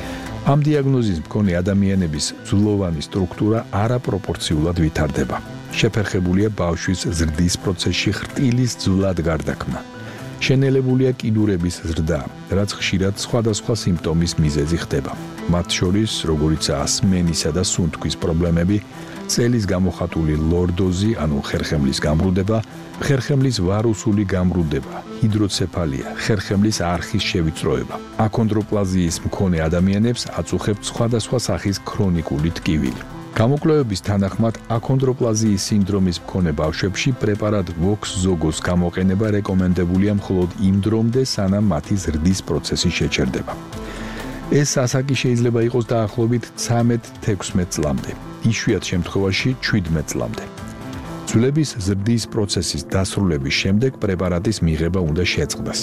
ამ დიაგნოზის მქონე ადამიანების ძვლოვანი სტრუქტურა არაპროპორციულად ვითარდება. შეფერხებულია ბავშვის ზრდის პროცესში ხრტილის ძვლად გარდაქმნა. შენელებულია კიდურების ზრდა, რაც ხშირად სხვადასხვა სიმპტომის მიზეზი ხდება. მათ შორის, როგორიცაა სმენისა და სუნთქვის პრობლემები, წელის გამოხატული ლორდოზი, ანუ ხერხემლის გამრუდება, ხერხემლის ვარუსული გამრუდება, ჰიდროცეფალია, ხერხემლის არხის შევიწროება. აქონდროპლაზიის მქონე ადამიანებს აწუხებთ სხვადასხვა სახის ქრონიკული ტკივილი. გამოკვლევების თანახმად აქონდროპლაზიის სინდრომის მქონე ბავშვებში პრეპარატ ვოქს ზოგოს გამოყენება რეკომენდებულია მხოლოდ იმ დრომდე, სანამ მათი ზრდის პროცესი შეჩერდება. ეს ასაკი შეიძლება იყოს დაახლოებით ცხრამეტ თექვსმეტ წლამდე, იშვიათ შემთხვევაში შვიდმეტ წლამდე. ცვლილების ზრდის პროცესის დასრულების შემდეგ პრეპარატის მიღება უნდა შეწყდეს.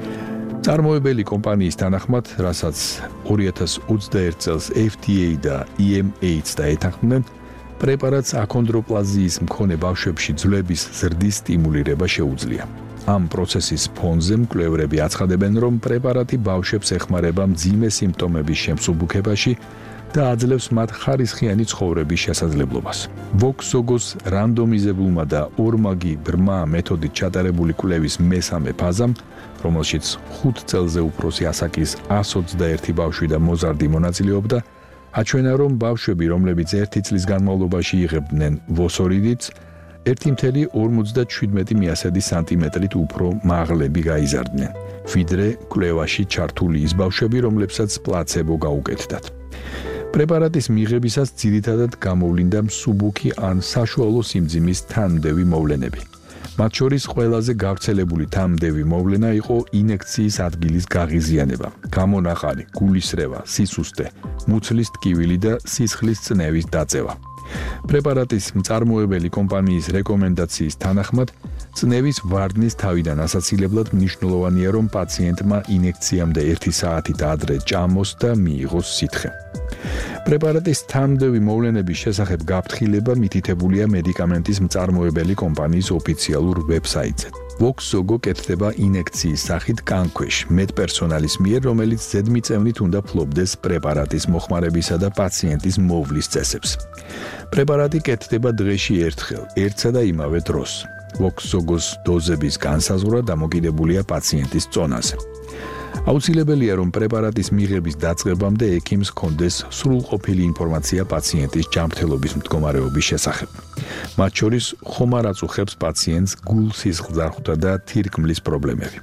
წარმოებელი კომპანიის თანახმად, რასაც ორი ათას ოცდაერთ წელს F D A და E M A-ც დაეთანხმნენ, პრეპარატს აქონდროპლაზიის მქონე ბავშვებში ძვლების ზრდის სტიმულირება შეუძლია. ამ პროცესის ფონზე მკვლევრები აცხადებენ, რომ პრეპარატი ბავშვებს ეხმარება მძიმე სიმპტომების შემსუბუქებაში და აძლევს მათ ხარისხიანი ცხოვრების შესაძლებლობას. Voxzogos რანდომიზებულმა და ორმაგი ბრმა მეთოდით ჩატარებული კვლევის მესამე ფაზამ, რომელშიც ხუთ წელზე უფროსი ასაკის εκατს ოცდაერთი ბავშვი და მოზარდი მონაწილეობდა, აჩვენა, რომ ბავშვები, რომლებიც ერთი წლის განმავლობაში იღებდნენ ვოსორიდიც, ერთი მცდე ორმოცდაშვიდმეტი სანტიმეტრით უფრო მაღლები გაიზარდნენ, ვიდრე კვლევაში ჩართული ის ბავშვები, რომლებსაც პლაცებო გაუკეთდათ. პრეპარატის მიღებისას ძირითადად გამოვლინდა მსუბუქი ან საშუალო სიმძიმის თანმდევი მოვლენები. მათ შორის ყველაზე გავრცელებული თანმდევი მოვლენა იყო ინექციის ადგილის გაღიზიანება, გამონახალი, გულისრევა, სისუსტე, მუცლის ტკივილი და სისხლის წნევის დაწევა. პრეპარატის მწარმოებელი კომპანიის რეკომენდაციის თანახმად, წნევის ვარდნის თავიდან ასაცილებლად მნიშვნელოვანია, რომ პაციენტმა ინექციამდე ერთი საათით ადრე ჭამოს და მიიღოს სითხე. პრეპარატის თანმდევი მოვლენების შესახებ გაფრთხილება მითითებულია მედიკამენტის მწარმოებელი კომპანიის ოფიციალურ ვებსაიტზე. Voxzogo კეთდება ინექციის სახით კანქვეშ მედპერსონალის მიერ, რომელიც ზედმიწევნით უნდა ფლობდეს პრეპარატის მოხმარებისა და პაციენტის მოვლის წესებს. პრეპარატი კეთდება დღეში ერთხელ, ერთსა და იმავე დროს. Voxzogos დოზების განსაზღვრა დამოკიდებულია პაციენტის წონაზე. აუცილებელია, რომ პრეპარატის მიღების დაწყებამდე ექიმს ჰქონდეს სრულყოფილი ინფორმაცია პაციენტის ჯანმრთელობის მდგომარეობის შესახებ. მათ შორის ხომარ აწუხებს პაციენტს გულ-სისხლძარღვთა და თირკმლის პრობლემები.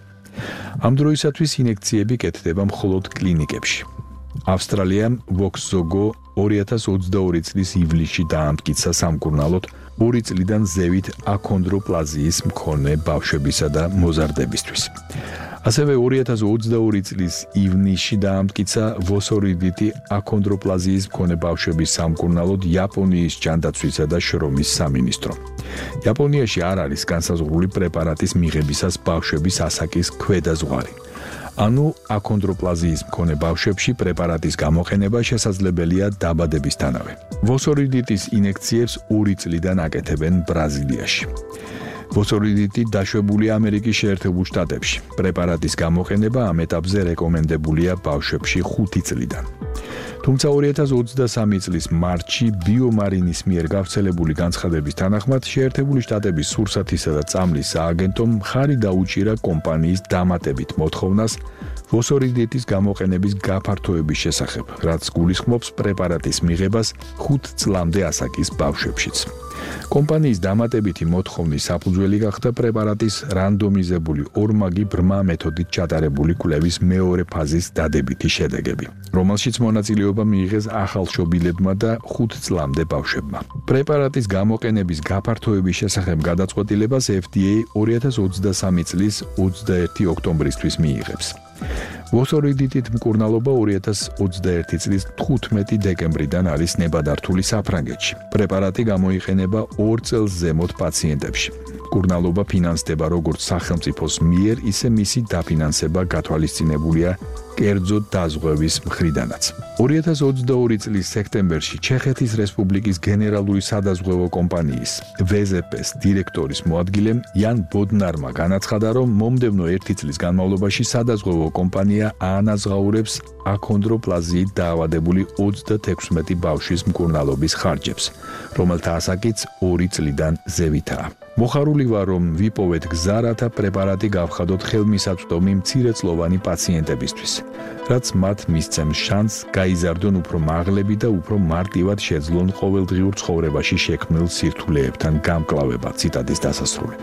ამ დროისათვის ინექციები კეთდება მხოლოდ კლინიკებში. ავსტრალიამ Voxzogo ორი ათას ოცდაორი წლის ივლისში დაამტკიცა სამკურნალოდ ორი წლიდან ზევით აქონდროპლაზიის მქონე ბავშვებისა და მოზარდებისთვის. ასევე ორი ათას ოცდაორი წლის ივნისში დაამტკიცა ვოსორიდიტი აქონდროპლაზიის მქონე ბავშვების სამკურნალოდ იაპონიის ჯანდაცვისა და შრომის სამინისტრო. იაპონიაში არ არის განსაზღვრული პრეპარატის მიღებისას ბავშვების ასაკის ქვედა ზღვარი. ანუ აქონდროპლაზიის მქონე ბავშვებში პრეპარატის გამოყენება შესაძლებელია დაბადებისთანავე. ვოსორიდიტის ინექციებს ორი წლიდან აკეთებენ ბრაზილიაში. ვოსორიდიტი დაშვებულია ამერიკის შეერთებულ შტატებში. პრეპარატის გამოყენება ამ ეტაპზე რეკომენდებულია ბავშვებში ხუთი წლიდან. თუმცა ორი ათას ოცდასამი წლის მარტში ბიომარინის მიერ გავრცელებული განცხადების თანახმად შეერთებული შტატების სურსათისა და წამლის სააგენტომ მხარი დაუჭირა კომპანიის დამატებით მოთხოვნას ვოსორიდიტის გამოყენების გაფართოების შესახებ, რაც გულისხმობს პრეპარატის მიღებას ხუთ წლამდე ასაკის ბავშვებშიც. კომპანიის დამატებითი მოთხოვნის საფუძველი გახდა პრეპარატის რანდომიზებული ორმაგი ბრმა მეთოდით ჩატარებული კვლევის მეორე ფაზის დადებითი შედეგები, რომელშიც მონაწილეობა მიიღეს ახალშობილებმა და ხუთ წლამდე ბავშვებმა. პრეპარატის გამოყენების გაფართოების შესახებ გადაწყვეტილებას F D A ორი ათას ოცდასამი წლის ოცდაერთი ოქტომბრისთვის მიიღებს. ვოსორიდიტით მკურნალობა ორი ათას ოცდაერთი წლის თხუთმეტი დეკემბრიდან არის ნებადართული საფრანგეთში. პრეპარატი გამოიყენება ორ წელს ზემოთ პაციენტებში. მკურნალობა ფინანსდება როგორც სახელმწიფოს მიერ, ისე მისი დაფინანსება გათვალისწინებულია კერძო დაზღვევის მხრიდანაც. ორი ათას ოცდაორი წლის სექტემბერში ჩეხეთის რესპუბლიკის გენერალური სადაზღვევო კომპანიის V Z P-s დირექტორის მოადგილემ იან ბოდნარმა განაცხადა, რომ მომდევნო ერთი წლის განმავლობაში სადაზღვევო კომპანია აანაზღაურებს აქონდროპლაზიით დაავადებული ოცდათექვსმეტი ბავშვის მკურნალობის ხარჯებს, რომელთა ასაკიც ორი წლიდან ზევითაა. მოხარული ვარ, რომ ვიპოვეთ გზა, რათა პრეპარატი გავხადოთ ხელმისაწვდომი მცირეწლოვანი პაციენტებისთვის, რაც მათ მისცემს შანსს გაიზარდონ უფრო მაღლები და უფრო მარტივად შეძლონ ყოველდღიურ ცხოვრებაში შექმნილ სირთულეებთან გამკლავება. ციტატის დასასრული.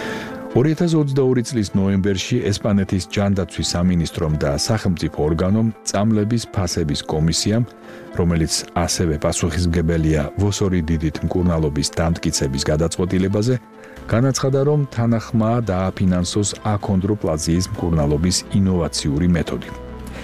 ორი ათას ოცდაორი წლის ნოემბერში ესპანეთის ჯანდაცვის სამინისტრომ და სახელმწიფო ორგანომ წამლების ფასების კომისიამ, რომელიც ასევე პასუხისმგებელია ვოსორიდიტით მკურნალობის დამტკიცების გადაწყვეტილებაზე, განაცხადა, რომ თანახმაა დააფინანსოს აქონდროპლაზიის მკურნალობის ინოვაციური მეთოდი.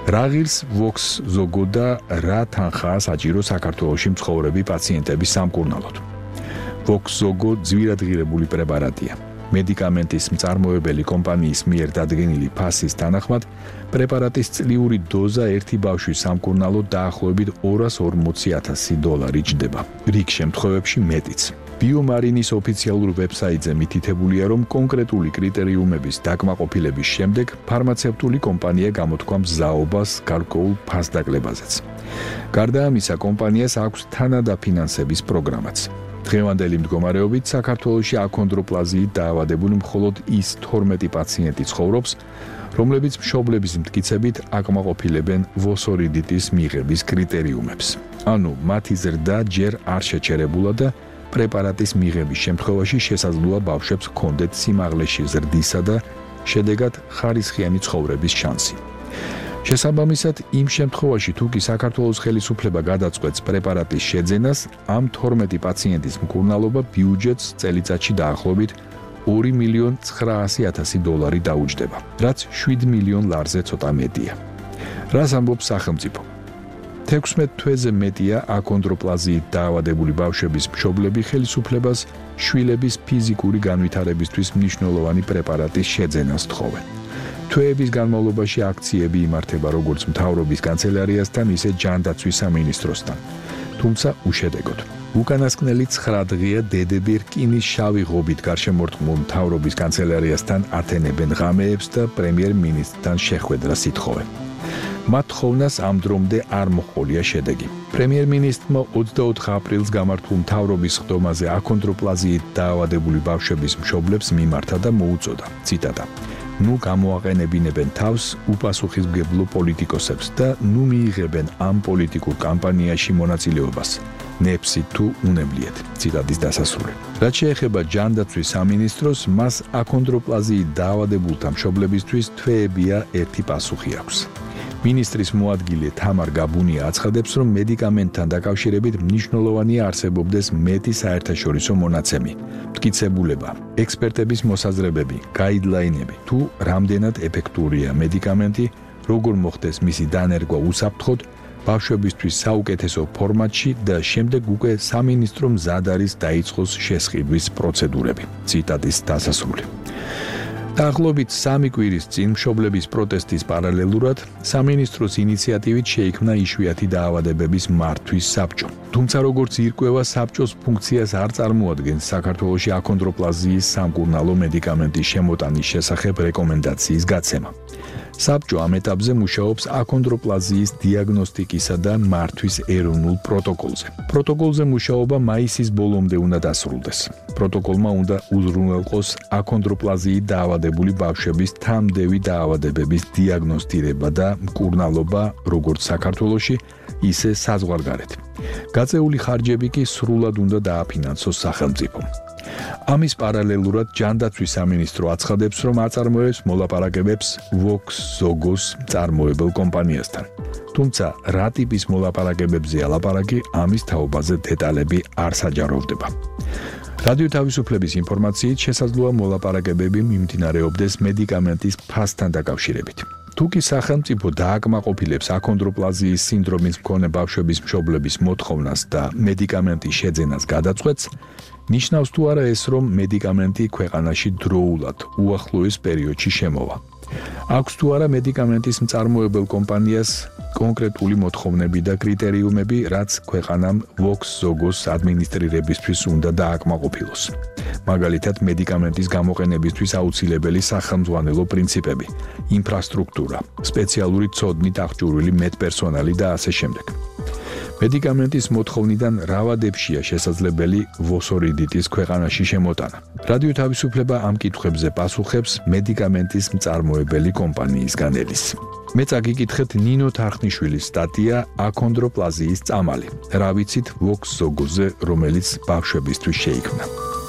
Ragils Vox Zogo და რა თანხაა საჭირო საქართველოში მცხოვრები პაციენტების სამკურნალოდ. Vox Zogo ძვირადღირებული პრეპარატია. Medicamentis მწარმოებელი კომპანიის მიერ დადგენილი ფასის თანახმად პრეპარატის წლიური დოზა ერთი ბავშვის სამკურნალოდ დაახლოებით ორას ორმოცი ათასი დოლარი ჯდება. რიგ შემთხვევებში მეტიც. Biomarinis ოფიციალურ ვებსაიტზე მითითებულია, რომ კონკრეტული კრიტერიუმების დაკმაყოფილების შემდეგ ფარმაცევტული კომპანია გამოთქვამს ზაობას გარკვეულ ფასდაკლებაზეც. გარდა ამისა, კომპანიას აქვს თანადაფინანსების პროგრამაც. დღევანდელი მდგომარეობით საქართველოში აქონდროპლაზიით დაავადებული მხოლოდ ის თორმეტი პაციენტი ცხოვრობს, რომლებიც მშობლების მტკიცებით აკმაყოფილებენ ვოსორიდიტის მიღების კრიტერიუმებს. ანუ მათი ზრდა ჯერ არ შეჩერებულა და პრეპარატის მიღების შემთხვევაში შესაძლოა ბავშვებს ჰქონდეთ სიმაღლეში ზრდისა და შედეგად ხარისხიანი ცხოვრების შანსი. შესაბამისად, იმ შემთხვევაში თუ კი საქართველოს ხელისუფლება გადაწყვეტს პრეპარატის შეძენას, ამ თორმეტი პაციენტის მკურნალობა ბიუჯეტს წელიწადში დაახლოებით ორი მილიონი ცხრაასი ათასი დოლარი დაუჯდება, რაც შვიდ მილიონ ლარზე ცოტა მეტია. რას ამბობს სახელმწიფო? თექვსმეტ თვეზე მეტია აქონდროპლაზიით დაავადებული ბავშვების მშობლები ხელისუფლებას შვილების ფიზიკური განვითარებისთვის მნიშვნელოვანი პრეპარატის შეძენას თხოვენ. თვეების განმავლობაში აქციები იმართება როგორც მთავრობის კანცელარიასთან, ისე ჯანდაცვის სამინისტროსთან. თუმცა უშედეგოდ. უკანასკნელი ცხრა დღეა დედები რკინის შავი ღობით გარშემორტყმულ მთავრობის კანცელარიასთან ათენებენ ღამეებს და პრემიერ-მინისტრთან შეხვედრას ითხოვენ. მათ თხოვნას ამ დრომდე არ მოჰყოლია შედეგი. პრემიერ-მინისტრმა ოცდაოთხ აპრილს გამართულ მთავრობის ხდომაზე აქონდროპლაზიით დაავადებული ბავშვების მშობლებს მიმართა და მოუწოდა, ციტატა: ნუ გამოაყენებინებენ თავს უპასუხისმგებლო პოლიტიკოსებს და ნუ მიიღებენ ამ პოლიტიკურ კამპანიაში მონაწილეობას. ნეფსით თუ უნებლიეთ. ციტატის დასასრული. რაც შეეხება ჯანდაცვის სამინისტროს, მას აქონდროპლაზიით დაავადებულთა მშობლებისთვის თვეებია ერთი პასუხი აქვს. მინისტრის მოადგილე თამარ გაბუნია აცხადებს, რომ მედიკამენტთან დაკავშირებით მნიშვნელოვანია არსებობდეს მეტი საერთაშორისო მონაცემი, მტკიცებულება, ექსპერტების მოსაზრებები, გაიდლაინები, თუ რამდენად ეფექტურია მედიკამენტი, როგორ მოხდეს მისი დანერგვა უსაფრთხოდ, ბავშვებისთვის საუკეთესო ფორმატში და შემდეგ უკვე სამინისტრო მზად არის დაიწყოს შესყიდვის პროცედურები. ციტატის დასასრული. დაახლოებით სამი კვირის წინ მშობლების პროტესტის პარალელურად სამინისტროს ინიციატივით შეიქმნა იშვიათი დაავადებების მართვის საბჭო. თუმცა როგორც ირკვევა, საბჭოს ფუნქციას არ წარმოადგენს საქართველოში აქონდროპლაზიის სამკურნალო მედიკამენტის შემოტანის შესახებ რეკომენდაციის გაცემა. საბჭო ამ ეტაპზე მუშაობს აქონდროპლაზიის დიაგნოსტიკისა და მართვის ეროვნულ პროტოკოლზე. პროტოკოლზე მუშაობა მაისის ბოლომდე უნდა დასრულდეს. პროტოკოლმა უნდა უზრუნველყოს აქონდროპლაზიით დაავადებული ბავშვების თამდევი დაავადებების დიაგნოსტირება და მკურნალობა როგორც საქართველოში, ისე საზღვარგარეთ. გაწეული ხარჯები კი სრულად უნდა დააფინანსოს სახელმწიფომ. ამის პარალელურად ჯანდაცვის სამინისტრო აცხადებს, რომ აწარმოებს მოლაპარაკებებს Vox Zogos მწარმოებელ კომპანიასთან. თუმცა რა ტიპის მოლაპარაკებებზეა ლაპარაკი, ამის თაობაზე დეტალები არ საჯაროვდება. რადიო თავისუფლების ინფორმაციით შესაძლოა მოლაპარაკებები მიმდინარეობდეს მედიკამენტის ფასთან დაკავშირებით. თუ კი სახელმწიფო დააკმაყოფილებს აქონდროპლაზიის სინდრომის მქონე ბავშვების მშობლების მოთხოვნას და მედიკამენტის შეძენას გადაწყვეტს, ნიშნავს თუ არა ეს, რომ მედიკამენტი ქვეყანაში დროულად უახლოეს პერიოდში შემოვა. აქვს თუ არა მედიკამენტის მწარმოებელ კომპანიას კონკრეტული მოთხოვნები და კრიტერიუმები, რაც ქვეყანამ Vox Zogos ადმინისტრირებისთვის უნდა დააკმაყოფილოს. მაგალითად, მედიკამენტის გამოყენებისთვის აუცილებელი სახელმძღვანელო პრინციპები, ინფრასტრუქტურა, სპეციალური ცოდნით აღჭურვილი მედპერსონალი და ასე შემდეგ. მედიკამენტის მოთხოვნიდან რავადებშია შესაძლებელი ვოსორიდიტის ქვეყანაში შემოტანა. რადიო თავისუფლება ამ კითხვებზე პასუხებს მედიკამენტის მწარმოებელი კომპანიისგან ელის. მე წაგიკითხეთ ნინო თარხნიშვილის სტატია აქონდროპლაზიის წამალი. რა ვიცით Vox Zogos-ზე, რომელიც ბავშვებისთვის შეიქმნა.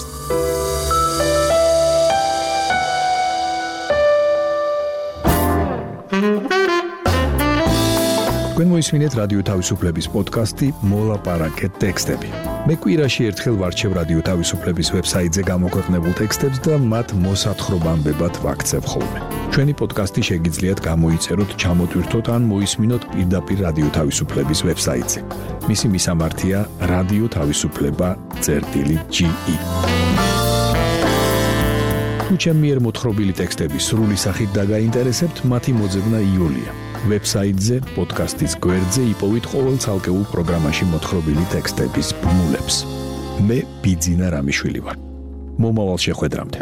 თქვენ მოისმინეთ რადიო თავისუფლების პოდკასტი მოლაპარაკეთ ტექსტები. მე კვირაში ერთხელ ვარჩევ რადიო თავისუფლების ვებსაიტზე გამოქვეყნებულ ტექსტებს და მათ მოსათხრობამდებად ვაქცევ ხოლმე. ჩვენი პოდკასტი შეგიძლიათ გამოიწეროთ, ჩამოტვირთოთ ან მოისმინოთ პირდაპირ რადიო თავისუფლების ვებსაიტზე. მისი მისამართია რადიო თავისუფლება წერტილი ჯი ი. თუ ჩემი მიერ მოთხრობილი ტექსტები სრული სახით დაგაინტერესებთ, მათი მოძებნა იოლია. ვებსაიტზე, პოდკასტის გვერდზე იპოვით ყოველ ცალკეულ პროგრამაში მოთხრობილი ტექსტების ბმულებს. მე ბიძინა რამიშვილი ვარ. მომავალ შეხვედრამდე.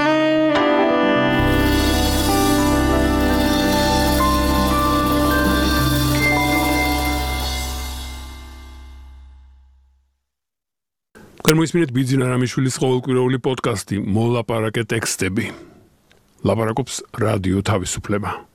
გამოისმინეთ ბიძინა რამიშვილის ყოველკვირეული პოდკასტი მოლაპარაკე ტექსტები. ლაპარაკობს რადიო თავისუფლება.